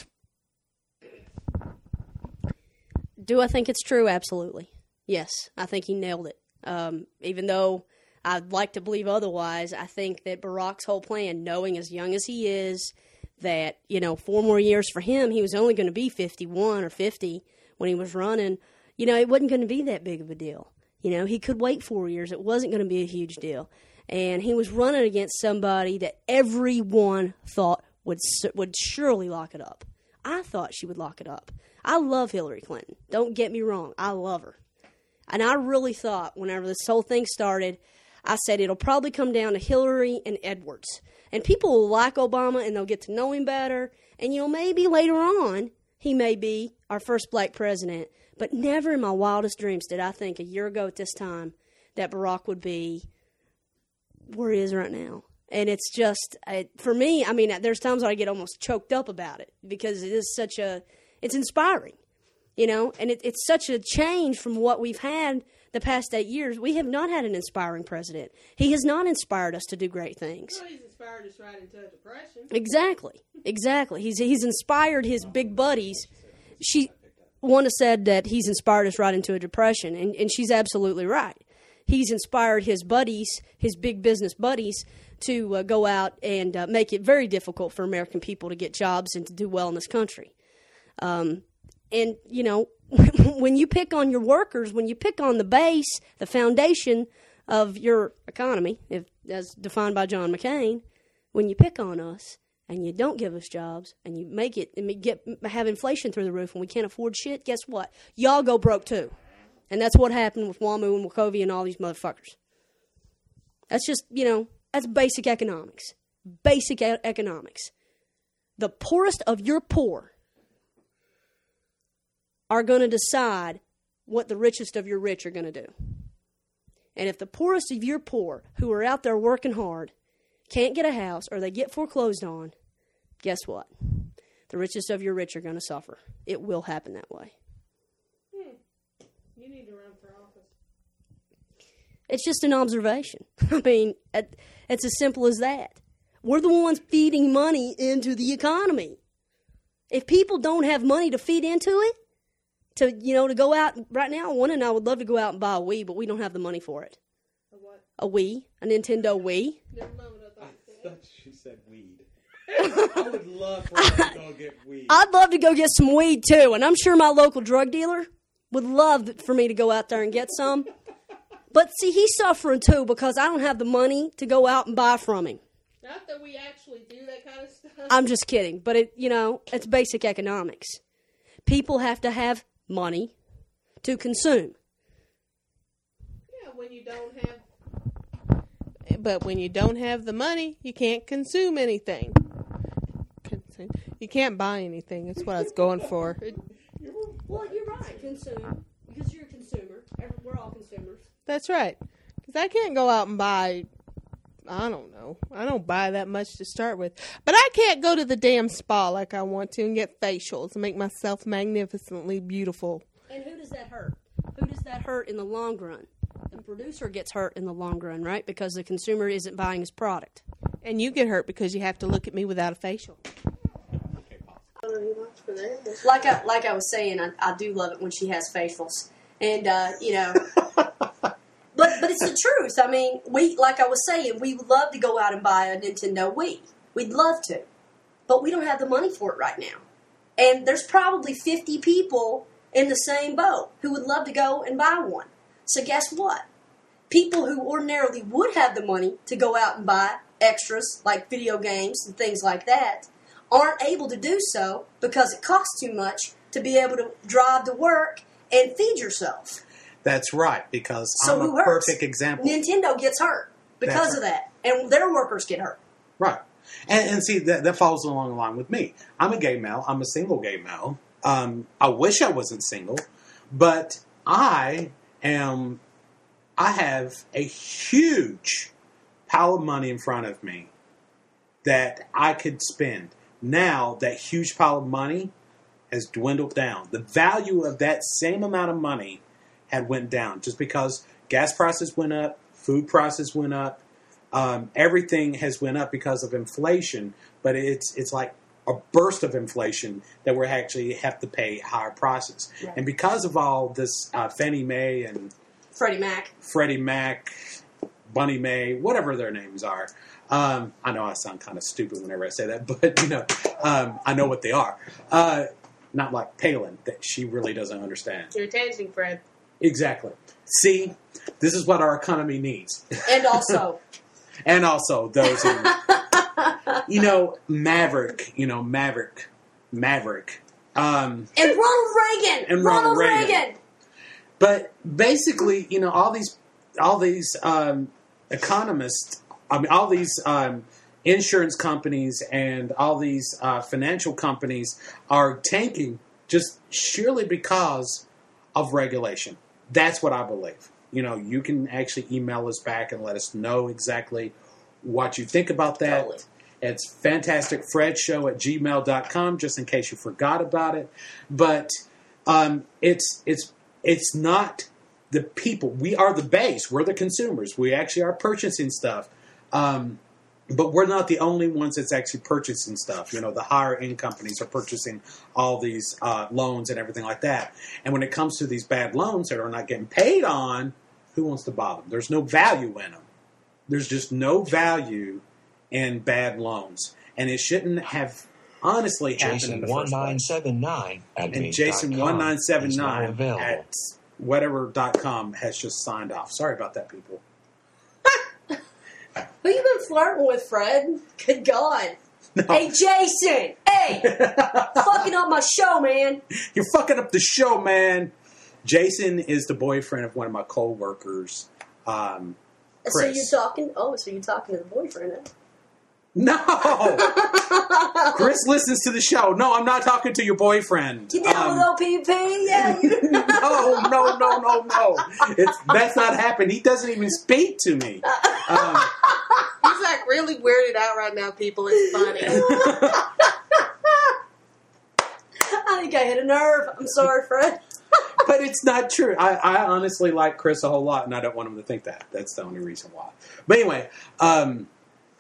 Do I think it's true? Absolutely. Yes, I think he nailed it. Um, even though I'd like to believe otherwise, I think that Barack's whole plan, knowing as young as he is, that, you know, four more years for him, he was only going to be fifty-one or fifty when he was running. You know, it wasn't going to be that big of a deal. You know, he could wait four years. It wasn't going to be a huge deal. And he was running against somebody that everyone thought would would surely lock it up. I thought she would lock it up. I love Hillary Clinton. Don't get me wrong. I love her. And I really thought whenever this whole thing started, I said it'll probably come down to Hillary and Edwards. And people will like Obama and they'll get to know him better. And, you know, maybe later on he may be our first black president. But never in my wildest dreams did I think a year ago at this time that Barack would be where he is right now. And it's just, I, for me, I mean, there's times I get almost choked up about it because it is such a, it's inspiring, you know, and it, it's such a change from what we've had the past eight years. We have not had an inspiring president. He has not inspired us to do great things. Well, he's inspired us right into depression. Exactly, exactly. He's he's inspired his big buddies. She, Wanda said that he's inspired us right into a depression, and, and she's absolutely right. He's inspired his buddies, his big business buddies, to uh, go out and uh, make it very difficult for American people to get jobs and to do well in this country. Um, and, you know, when you pick on your workers, when you pick on the base, the foundation of your economy, if, as defined by John McCain, when you pick on us and you don't give us jobs and you make it and get have inflation through the roof and we can't afford shit, guess what? Y'all go broke too. And that's what happened with WAMU and Wachovia and all these motherfuckers. That's just, you know, that's basic economics. Basic e- economics. The poorest of your poor are going to decide what the richest of your rich are going to do. And if the poorest of your poor, who are out there working hard, can't get a house or they get foreclosed on, guess what? The richest of your rich are going to suffer. It will happen that way. Hmm. You need to run for office. It's just an observation. I mean, it's as simple as that. We're the ones feeding money into the economy. If people don't have money to feed into it, to, you know, to go out, right now, one and I would love to go out and buy a Wii, but we don't have the money for it. A what? A Wii, a Nintendo Wii. Never mind what I thought you said. I thought she said weed. I would love for her to go get weed. I'd love to go get some weed, too, and I'm sure my local drug dealer would love for me to go out there and get some. But, see, he's suffering, too, because I don't have the money to go out and buy from him. Not that we actually do that kind of stuff. I'm just kidding, but, it, you know, it's basic economics. People have to have money to consume. Yeah, when you don't have... But when you don't have the money, you can't consume anything. Consume. You can't buy anything. That's what I was going for. Well, you're right. Consume. Because you're a consumer. We're all consumers. That's right. Because I can't go out and buy... I don't know. I don't buy that much to start with. But I can't go to the damn spa like I want to and get facials and make myself magnificently beautiful. And who does that hurt? Who does that hurt in the long run? The producer gets hurt in the long run, right? Because the consumer isn't buying his product. And you get hurt because you have to look at me without a facial. Like I like I was saying, I, I do love it when she has facials, and uh, you know. But but it's the truth. I mean, we like I was saying, we would love to go out and buy a Nintendo Wii. We'd love to, but we don't have the money for it right now. And there's probably fifty people in the same boat who would love to go and buy one. So guess what? People who ordinarily would have the money to go out and buy extras like video games and things like that aren't able to do so because it costs too much to be able to drive to work and feed yourself. That's right, because So I'm who a hurts? perfect example. Nintendo gets hurt because That's of right. that, and their workers get hurt. Right. And, and see, that, that falls along the line with me. I'm a gay male. I'm a single gay male. Um, I wish I wasn't single, but I am, I have a huge pile of money in front of me that I could spend. Now, that huge pile of money has dwindled down. The value of that same amount of money had went down just because gas prices went up, food prices went up, um, everything has went up because of inflation. But it's it's like a burst of inflation that we actually have to pay higher prices. Right. And because of all this uh, Fannie Mae and Freddie Mac. Freddie Mac, Bunny Mae, whatever their names are. Um, I know I sound kind of stupid whenever I say that, but you know, um, I know what they are. Uh, not like Palin, that she really doesn't understand. You're changing, Fred. Exactly. See, this is what our economy needs. And also, And also those who, you know, Maverick, you know, Maverick, Maverick. Um, and Ronald Reagan. And Ronald Reagan. Reagan. But basically, you know, all these, all these um, economists, I mean, all these um, insurance companies and all these uh, financial companies are tanking just surely because of regulation. That's what I believe. You know, you can actually email us back and let us know exactly what you think about that. Totally. It's fantasticfredshow at gmail dot com, just in case you forgot about it. But um, it's it's it's not the people. We are the base. We're the consumers. We actually are purchasing stuff. Um, but we're not the only ones that's actually purchasing stuff. You know, the higher end companies are purchasing all these uh, loans and everything like that. And when it comes to these bad loans that are not getting paid on, who wants to buy them? There's no value in them. There's just no value in bad loans. And it shouldn't have honestly happened in the first place. Jason one nine seven nine at And Jason one nine seven nine at whatever dot com has just signed off. Sorry about that, people. Who you been flirting with, Fred? Good God. No. Hey, Jason. Hey. Fucking up my show, man. You're fucking up the show, man. Jason is the boyfriend of one of my co-workers, um, So Chris. you're talking... Oh, so you're talking to the boyfriend, huh? No! Chris listens to the show. No, I'm not talking to your boyfriend. You down Um, with O P P? Yeah. no, no, no, no, no. It's, that's not happened. He doesn't even speak to me. Um, He's like really weirded out right now, people. It's funny. I think I hit a nerve. I'm sorry, Fred. but it's not true. I, I honestly like Chris a whole lot, and I don't want him to think that. That's the only reason why. But anyway, um,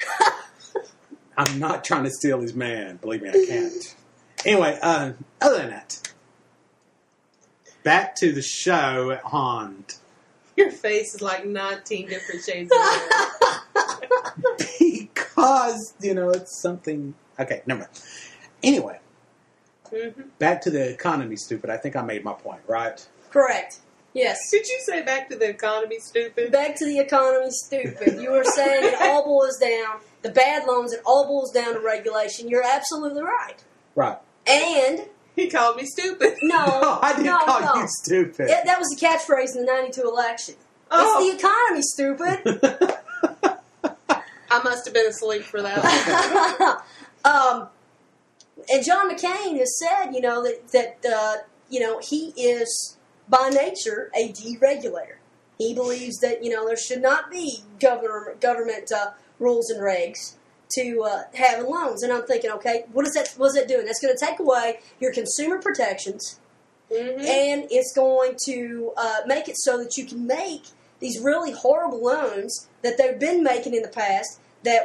I'm not trying to steal his man. Believe me, I can't. Anyway, uh, other than that, back to the show at hand. Your face is like nineteen different shades of red. Because, you know, it's something... Okay, never mind. Anyway, Mm-hmm. back to the economy, stupid. I think I made my point, right? Correct. Yes. Did you say back to the economy, stupid? Back to the economy, stupid. You were saying it all boils down, the bad loans, it all boils down to regulation. You're absolutely right. Right. And, He called me stupid. no, No, I didn't no, call no. you stupid. It, that was the catchphrase in the ninety-two election. Oh. It's the economy, stupid. I must have been asleep for that. um, and John McCain has said, you know, that, that uh, you know, he is, by nature, a deregulator. He believes that, you know, there should not be governor, government uh, rules and regs to uh, having loans. And I'm thinking, okay, what is that, what is that doing? That's going to take away your consumer protections, Mm-hmm. and it's going to uh, make it so that you can make these really horrible loans that they've been making in the past that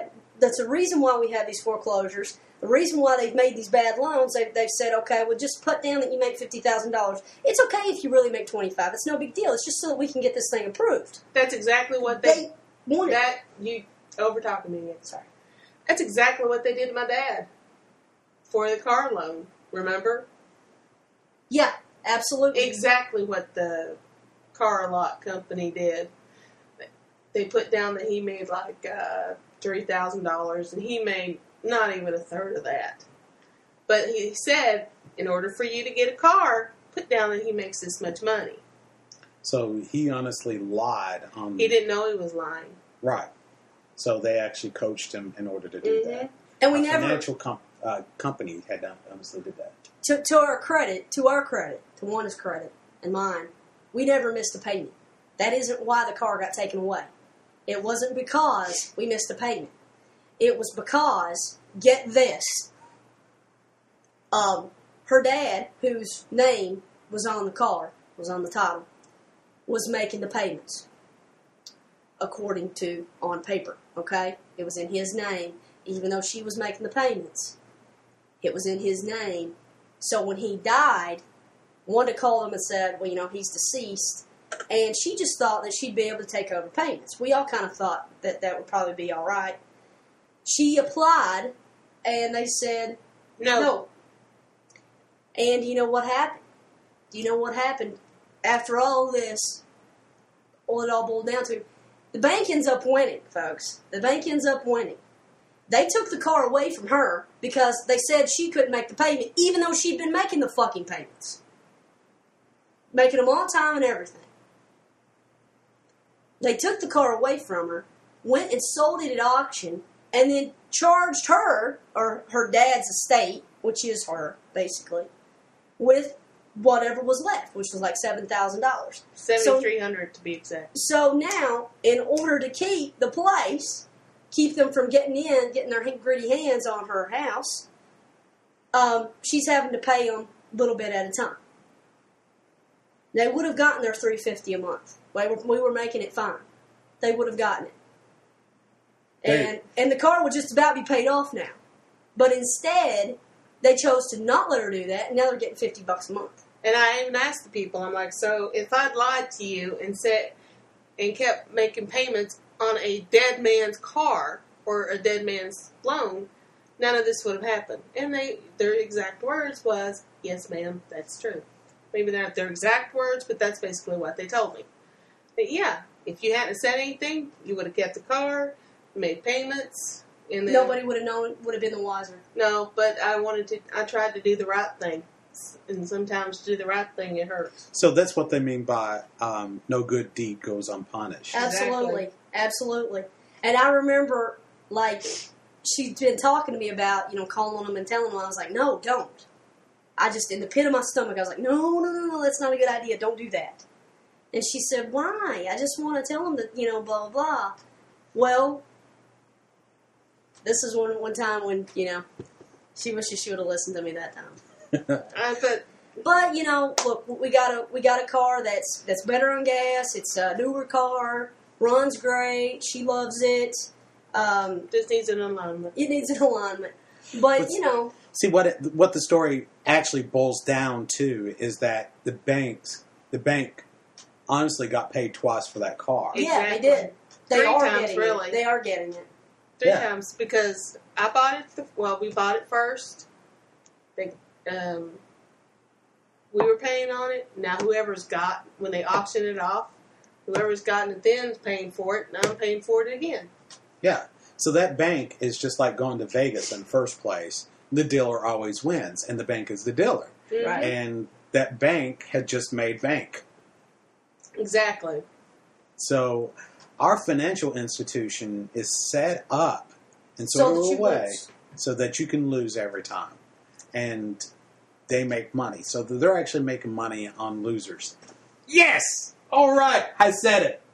that's the reason why we have these foreclosures. The reason why they've made these bad loans, they've, they've said, okay, well, just put down that you make fifty thousand dollars. It's okay if you really make twenty-five thousand dollars. It's no big deal. It's just so that we can get this thing approved. That's exactly what they, They wanted. that you over talking me again. Sorry. That's exactly what they did to my dad for the car loan. Remember? Yeah, absolutely. Exactly what the car lot company did. They put down that he made like uh, three thousand dollars, and he made not even a third of that. But he said, in order for you to get a car, put down that he makes this much money. So he honestly lied on. He didn't know he was lying. Right. So they actually coached him in order to do Mm-hmm. that. And we A never, financial com- uh, company had done, honestly did that. to, to our credit, to our credit, to Wanda's credit and mine, we never missed a payment. That isn't why the car got taken away. It wasn't because we missed a payment. It was because, get this, um, her dad, whose name was on the car, was on the title, was making the payments, according to on paper, okay? It was in his name, even though she was making the payments. It was in his name. So when he died, Wanda called him and said, well, you know, he's deceased. And she just thought that she'd be able to take over payments. We all kind of thought that that would probably be all right. She applied, and they said, No. no. And you know what happened? You know what happened? After all this, all it all boiled down to, the bank ends up winning, folks. The bank ends up winning. They took the car away from her because they said she couldn't make the payment, even though she'd been making the fucking payments. Making them on time and everything. They took the car away from her, went and sold it at auction, and then charged her, or her dad's estate, which is her, basically, with whatever was left, which was like seven thousand dollars. seventy-three hundred dollars to be exact. So now, in order to keep the place, keep them from getting in, getting their gritty hands on her house, um, she's having to pay them a little bit at a time. They would have gotten their three hundred fifty dollars a month. We were, we were making it fine. They would have gotten it. And and the car would just about be paid off now. But instead, they chose to not let her do that, and now they're getting fifty bucks a month. And I even asked the people, I'm like, so if I'd lied to you and said and kept making payments on a dead man's car or a dead man's loan, none of this would have happened. And they their exact words was, yes, ma'am, that's true. Maybe not their exact words, but that's basically what they told me. But yeah, if you hadn't said anything, you would have kept the car, made payments, and then Nobody would have known, would have been the wiser. no. But I wanted to. I tried to do the right thing, and sometimes to do the right thing it hurts. So that's what they mean by um, no good deed goes unpunished. Absolutely. Absolutely. And I remember, like, she'd been talking to me about, you know, calling them and telling them. I was like, no, don't. I just, in the pit of my stomach, I was like, no, no, no, no, that's not a good idea. Don't do that. And she said, why? I just want to tell them that, you know, blah, blah, blah. Well, this is one one time when, you know, she wishes she would have listened to me that time. Uh, but But, you know, look, we got a we got a car that's that's better on gas. It's a newer car, runs great. She loves it. Um, just needs an alignment. it needs an alignment. But, But- you know, See, what it, what the story actually boils down to is that the banks, the bank honestly got paid twice for that car. yeah, they Exactly. did. They Three are times, getting really. it. They are getting it. Three Yeah. times because I bought it. The, well, we bought it first. They, um, we were paying on it. Now whoever's got when they auction it off, whoever's gotten it then is paying for it. Now I'm paying for it again. Yeah. So that bank is just like going to Vegas in the first place. The dealer always wins, and the bank is the dealer. Mhm. Right. And that bank had just made bank. Exactly. So our financial institution is set up in So sort that of you a way lose. so that you can lose every time. And they make money. So they're actually making money on losers. Yes! All right, I said it.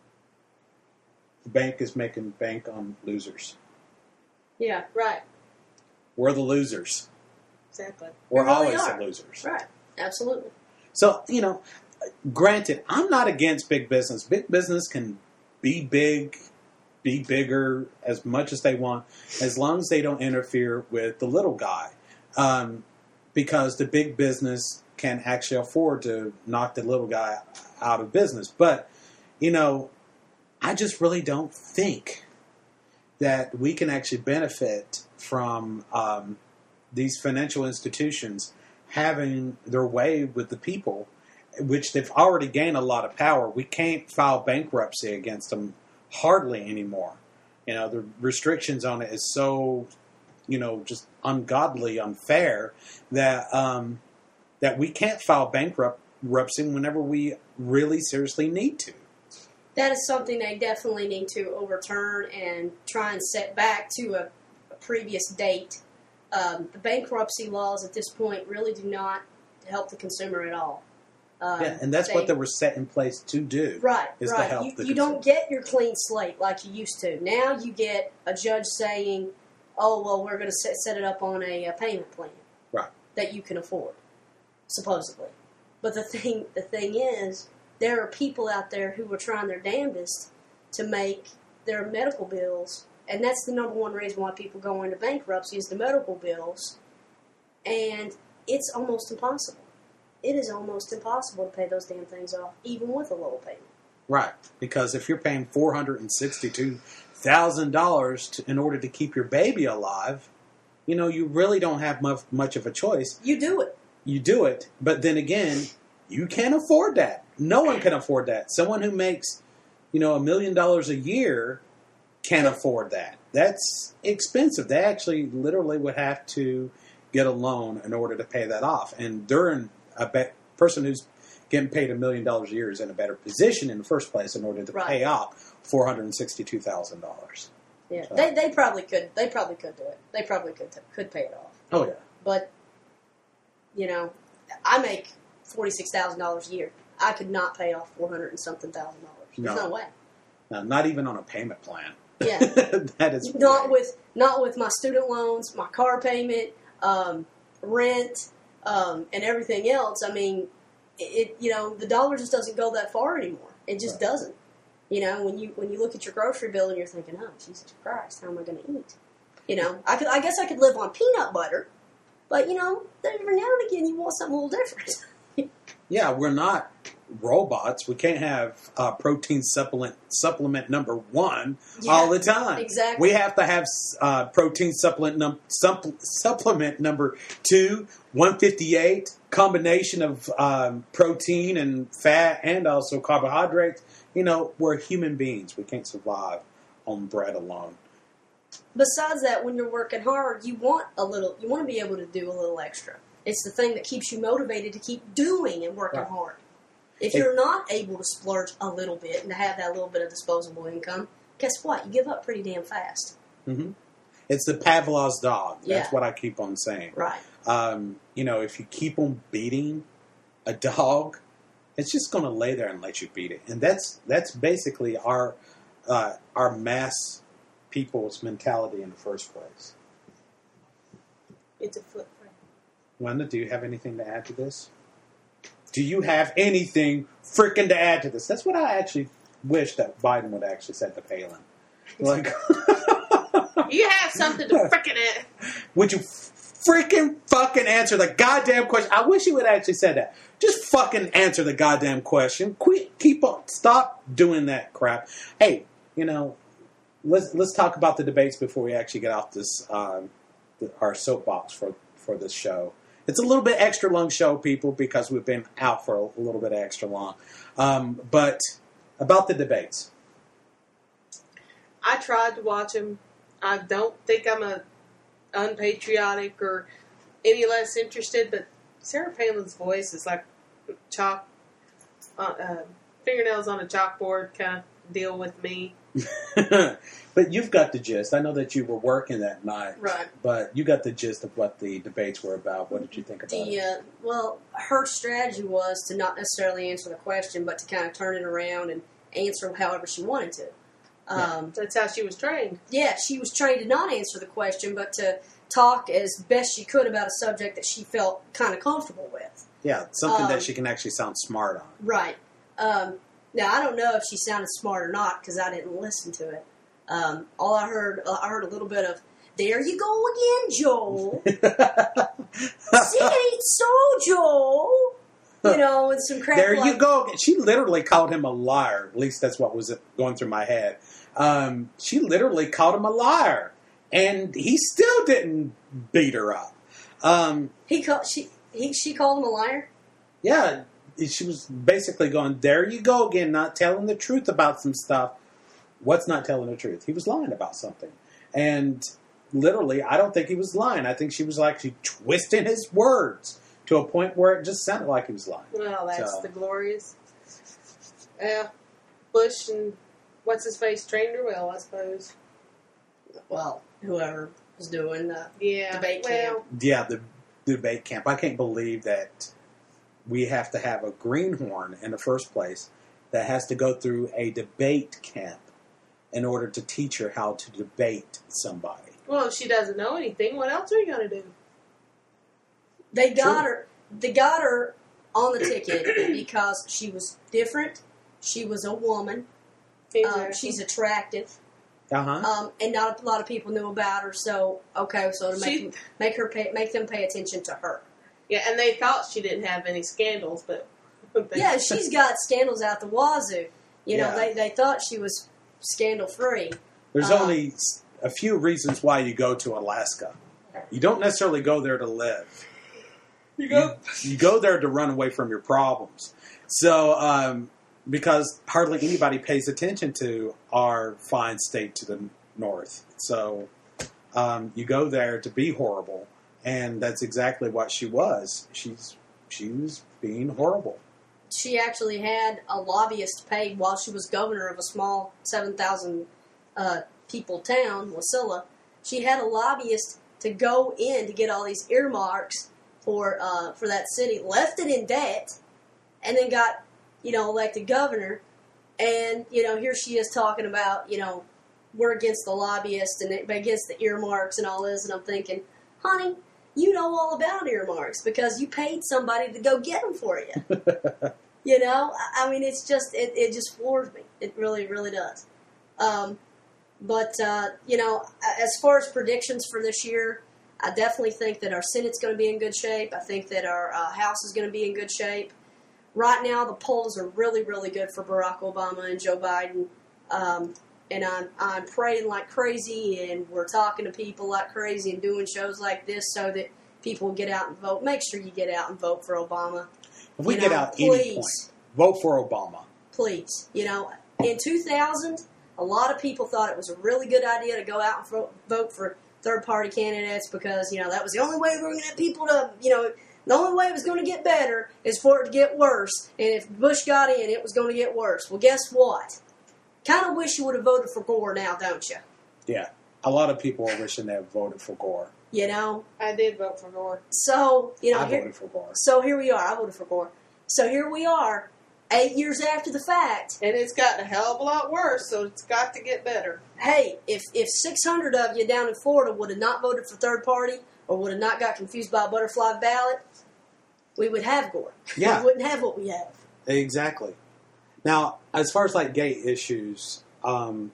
The bank is making bank on losers. Yeah. Right. We're the losers. Exactly. We're We really always are. the losers. Right. Absolutely. So, you know, granted, I'm not against big business. Big business can be big, be bigger as much as they want, as long as they don't interfere with the little guy. Um, because the big business can actually afford to knock the little guy out of business. But, you know, I just really don't think that we can actually benefit from um, these financial institutions having their way with the people, which they've already gained a lot of power. We can't file bankruptcy against them hardly anymore. You know, the restrictions on it is so, you know, just ungodly unfair that um, that we can't file bankruptcy whenever we really seriously need to. That is something they definitely need to overturn and try and set back to a, a previous date. Um, the bankruptcy laws at this point really do not help the consumer at all. Um, yeah, and that's they, what they were set in place to do. Right, is right. To help you the you consumer. don't get your clean slate like you used to. Now you get a judge saying, oh, well, we're going to set, set it up on a, a payment plan right. that you can afford, supposedly. But the thing, the thing is, there are people out there who are trying their damnedest to make their medical bills, and that's the number one reason why people go into bankruptcy is the medical bills, and it's almost impossible. It is almost impossible to pay those damn things off, even with a low payment. Right, because if you're paying four hundred sixty-two thousand dollars in order to keep your baby alive, you know, you really don't have much, much of a choice. You do it. You do it, but then again, you can't afford that. No one can afford that. Someone who makes, you know, a million dollars a year can't afford that. That's expensive. They actually literally would have to get a loan in order to pay that off. And during a be- person who's getting paid a million dollars a year is in a better position in the first place in order to Right. pay off four hundred sixty-two thousand dollars. Yeah, So- they they probably could. They probably could do it. They probably could could pay it off. Oh yeah. But you know, I make forty six thousand dollars a year. I could not pay off four hundred and something thousand dollars. There's No. no way. Now, not even on a payment plan. Yeah. That is Not with not with my student loans, my car payment, um, rent, um, and everything else. I mean, it, it you know the dollar just doesn't go that far anymore. It just Right. doesn't. You know, when you when you look at your grocery bill and you're thinking, oh Jesus Christ, how am I going to eat? You know, I could I guess I could live on peanut butter, but you know, every now and again you want something a little different. Yeah, we're not robots. We can't have uh, protein supplement supplement number one Yeah, all the time. exactly. We have to have uh, protein supplement num- supp- supplement number two, one fifty-eight, combination of um, protein and fat and also carbohydrates. You know, we're human beings. We can't survive on bread alone. Besides that, when you're working hard, you want a little. You want to be able to do a little extra. It's the thing that keeps you motivated to keep doing and working Right. hard. If It- you're not able to splurge a little bit and to have that little bit of disposable income, guess what? You give up pretty damn fast. hmm It's the Pavlov's dog. That's Yeah. what I keep on saying. Right. Um, you know, if you keep on beating a dog, it's just going to lay there and let you beat it. And that's that's basically our uh, our mass people's mentality in the first place. It's a flip. Wanda, do you have anything to add to this? Do you have anything freaking to add to this? That's what I actually wish that Biden would actually said to Palin. Like, You have something to frickin' it. would you freaking fucking answer the goddamn question? I wish you would actually said that. Just fucking answer the goddamn question. Quit, keep on, stop doing that crap. Hey, you know, let's let's talk about the debates before we actually get off this um, the, our soapbox for for this show. It's a little bit extra long show, people, because we've been out for a, a little bit extra long. Um, but about the debates. I tried to watch them. I don't think I'm a unpatriotic or any less interested, but Sarah Palin's voice is like chalk, uh, uh, fingernails on a chalkboard kind of deal with me. But you've got the gist. I know that you were working that night. Right. But you got the gist of what the debates were about. What did you think about The it? uh, well, her strategy was to not necessarily answer the question, but to kind of turn it around and answer however she wanted to. Um, That's how she was trained. yeah, she was trained to not answer the question, but to talk as best she could about a subject that she felt kind of comfortable with. Yeah, something um, that she can actually sound smart on. Right. Um, now, I don't know if she sounded smart or not because I didn't listen to it. Um, all I heard, uh, I heard a little bit of, "There you go again, Joel. See, it ain't so, Joel." You know, and some crap. There like, you go. She literally called him a liar. At least that's what was going through my head. Um, she literally called him a liar, and he still didn't beat her up. Um, He called she he she called him a liar. yeah, she was basically going, "There you go again, not telling the truth about some stuff." What's not telling the truth? He was lying about something, and literally, I don't think he was lying. I think she was like she twisting his words to a point where it just sounded like he was lying. Well, that's So. the glorious. Yeah, Bush and what's his face trained her well, I suppose. Well, whoever was doing the Yeah, debate well, camp. Yeah, the, the debate camp. I can't believe that we have to have a greenhorn in the first place that has to go through a debate camp in order to teach her how to debate somebody. Well, if she doesn't know anything, what else are you going to do? They got True. her. They got her on the ticket because she was different. She was a woman. Um, she's attractive, Uh-huh. um, and not a lot of people knew about her. So okay, so to make She- them, make her pay, make them pay attention to her. Yeah, and they thought she didn't have any scandals, but they- Yeah, she's got scandals out the wazoo. You know, Yeah. they they thought she was scandal free. There's uh, only s- a few reasons why you go to Alaska. You don't necessarily go there to live. you You, you go there to run away from your problems. So, um, because hardly anybody pays attention to our fine state to the north. So, um, you go there to be horrible, and that's exactly what she was. She's she was being horrible. She actually had a lobbyist paid while she was governor of a small seven thousand uh, people town, Wasilla. She had a lobbyist to go in to get all these earmarks for uh, for that city, left it in debt, and then got, you know, elected governor. And, you know, here she is talking about, you know, we're against the lobbyists and against the earmarks and all this. And I'm thinking, honey, you know all about earmarks because you paid somebody to go get them for you. You know, I I mean, it's just, it, it just floors me. It really, really does. Um, but, uh, you know, as far as predictions for this year, I definitely think that our Senate's going to be in good shape. I think that our uh, House is going to be in good shape. Right now, the polls are really, really good for Barack Obama and Joe Biden. Um, and I'm, I'm praying like crazy, and we're talking to people like crazy and doing shows like this so that people will get out and vote. Make sure you get out and vote for Obama. If we You get know, out any please. point, vote for Obama. Please. You know, in two thousand, a lot of people thought it was a really good idea to go out and vote, vote for third-party candidates because, you know, that was the only way we were going to get people to, you know, the only way it was going to get better is for it to get worse. And if Bush got in, it was going to get worse. Well, guess what? Kind of wish you would have voted for Gore now, don't you? Yeah, a lot of people are wishing they had voted for Gore. You know? I did vote for Gore. So, you know, I here, voted for Gore. so here we are. I voted for Gore. So here we are, eight years after the fact. And it's gotten a hell of a lot worse, so it's got to get better. Hey, if, if six hundred of you down in Florida would have not voted for third party or would have not got confused by a butterfly ballot, we would have Gore. Yeah. We wouldn't have what we have. Exactly. Now, as far as like gay issues, um,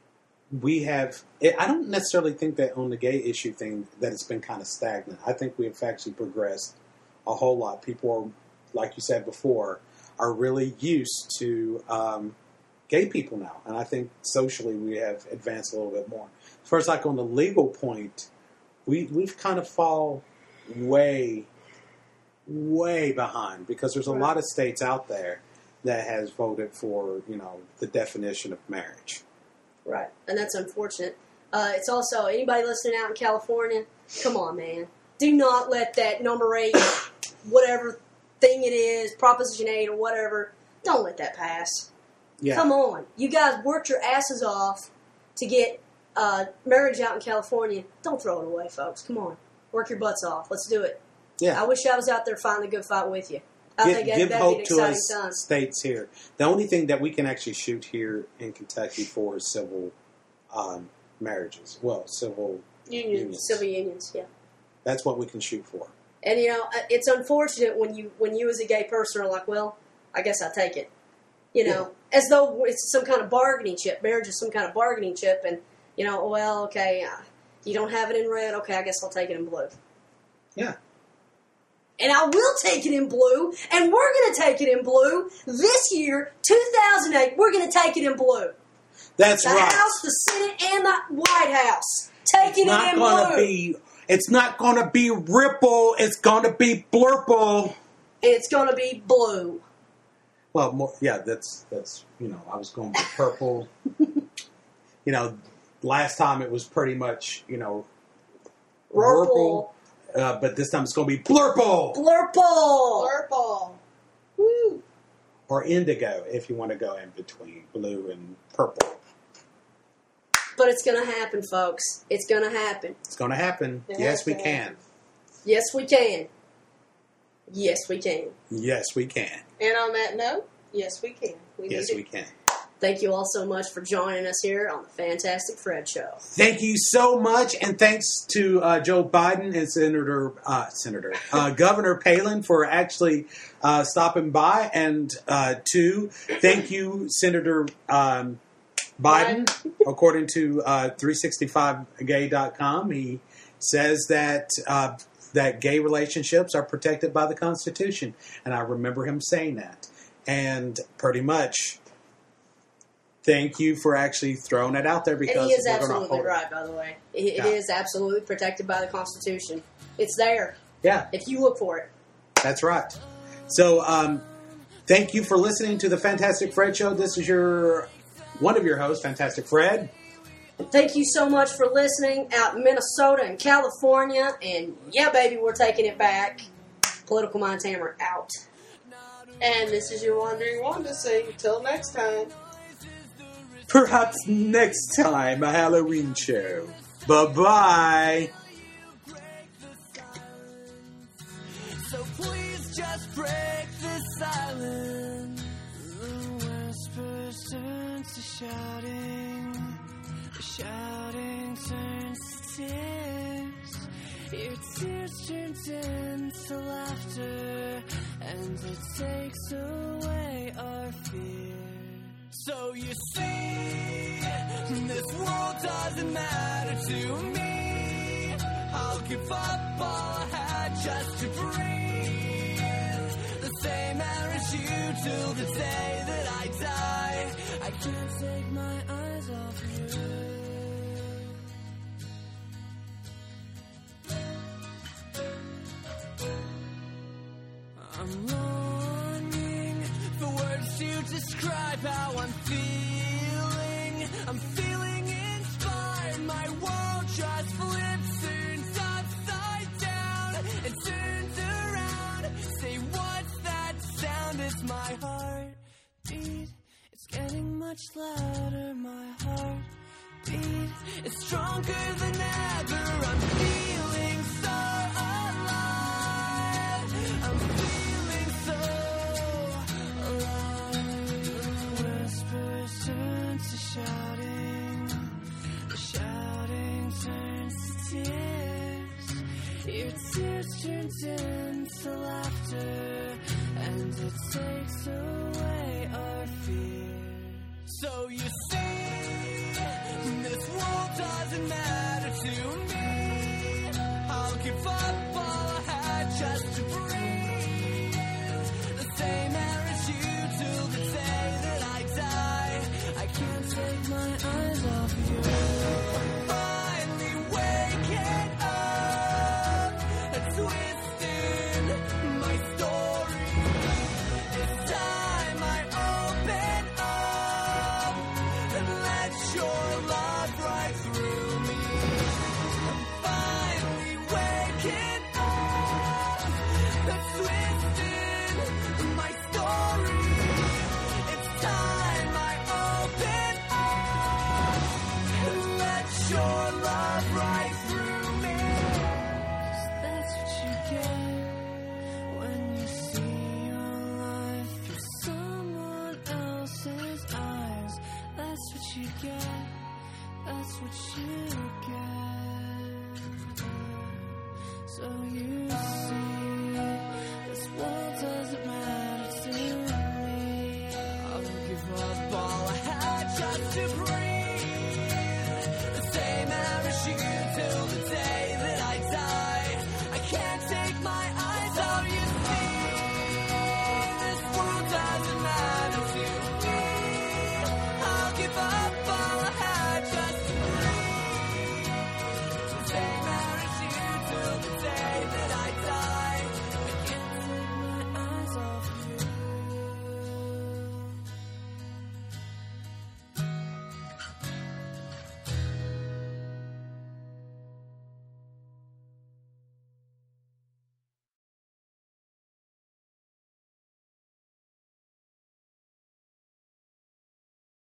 we have. I don't necessarily think that on the gay issue thing that it's been kind of stagnant. I think we have actually progressed a whole lot. People are, like you said before, are really used to um, gay people now, and I think socially we have advanced a little bit more. As far as like on the legal point, we we've kind of fall way, way behind because there's a Right. lot of states out there that has voted for, you know, the definition of marriage. Right. And that's unfortunate. Uh, it's also, anybody listening out in California, come on, man. Do not let that number eight, whatever thing it is, Proposition eight or whatever, don't let that pass. Yeah. Come on. You guys worked your asses off to get uh, marriage out in California. Don't throw it away, folks. Come on. Work your butts off. Let's do it. Yeah. I wish I was out there fighting the good fight with you. I Give, think that, give that'd be an hope to exciting us time. states here. The only thing that we can actually shoot here in Kentucky for is civil um, marriages. Well, civil Unions. unions. Civil unions, yeah. That's what we can shoot for. And you know, it's unfortunate when you when you as a gay person are like, well, I guess I'll take it. You know, as though it's some kind of bargaining chip. Marriage is some kind of bargaining chip, and, you know, well, okay, uh, you don't have it in red, okay, I guess I'll take it in blue. Yeah. And I will take it in blue, and we're going to take it in blue. This year, two thousand eight, we're going to take it in blue. That's the right. The House, the Senate, and the White House. Taking it's it in gonna blue. Be, it's not going to be Ripple. It's going to be Blurple. It's going to be blue. Well, more, yeah, that's, that's, you know, I was going with purple. You know, last time it was pretty much, you know, Purple. Uh, but this time it's going to be Blurple. Blurple. Purple. Woo. Or indigo, if you want to go in between blue and purple. But it's going to happen, folks. It's going to happen. It's going to happen. It Yes, has we to can. happen. Yes, we can. Yes, we can. Yes, we can. And on that note, yes, we can. We Yes, need we it. can. Thank you all so much for joining us here on the Fantastic Fred Show. Thank you so much, and thanks to uh, Joe Biden and Senator uh, Senator uh, Governor Palin for actually uh, stopping by, and uh, two, thank you, Senator um, Biden. According to uh, three sixty-five gay dot com, he says that uh, that gay relationships are protected by the Constitution, and I remember him saying that, and pretty much. Thank you for actually throwing it out there because And he is we're gonna absolutely hold it. right, by the way. It, it Yeah. is absolutely protected by the Constitution. It's there Yeah, if you look for it. that's right. So, um, thank you for listening to the Fantastic Fred Show. This is your one of your hosts, Fantastic Fred. And thank you so much for listening out in Minnesota and California. And yeah, baby, we're taking it back. Political Minds Hammer out. And this is your Wandering Wanda saying, until next time. Perhaps next time, a Halloween show. Bye-bye. So please just break the silence. The whispers turn to shouting. The shouting turns to tears. Your tears turn into laughter. And it takes away our fear. So you see, this world doesn't matter to me. I'll give up all I had just to breathe. The same air as you till the day that I die. I can't take my eyes off you. I'm longing for words to describe how I'm feeling. I'm feeling inspired. My world just flips, turns upside down, and turns around. Say, what's that sound? It's my heartbeat. It's getting much louder. My heartbeat is stronger than ever. I'm feeling so alive. I'm feeling so alive. The whispers turn to shouting. The shouting turns to tears. Your tears turn into laughter. And it takes away our fear. So you see, this world doesn't matter to me. I'll give up all I had just to breathe. The same air as you till the day that I die. I can't take my eyes off you. Finally waking up and twisting my story. It's time I open up and let your love right through me. I'm finally waking up and twisting my story. It's time I open up and let your love right through me. 'Cause that's what you get when you see your life through someone else's eyes. That's what you get. That's what you get. So you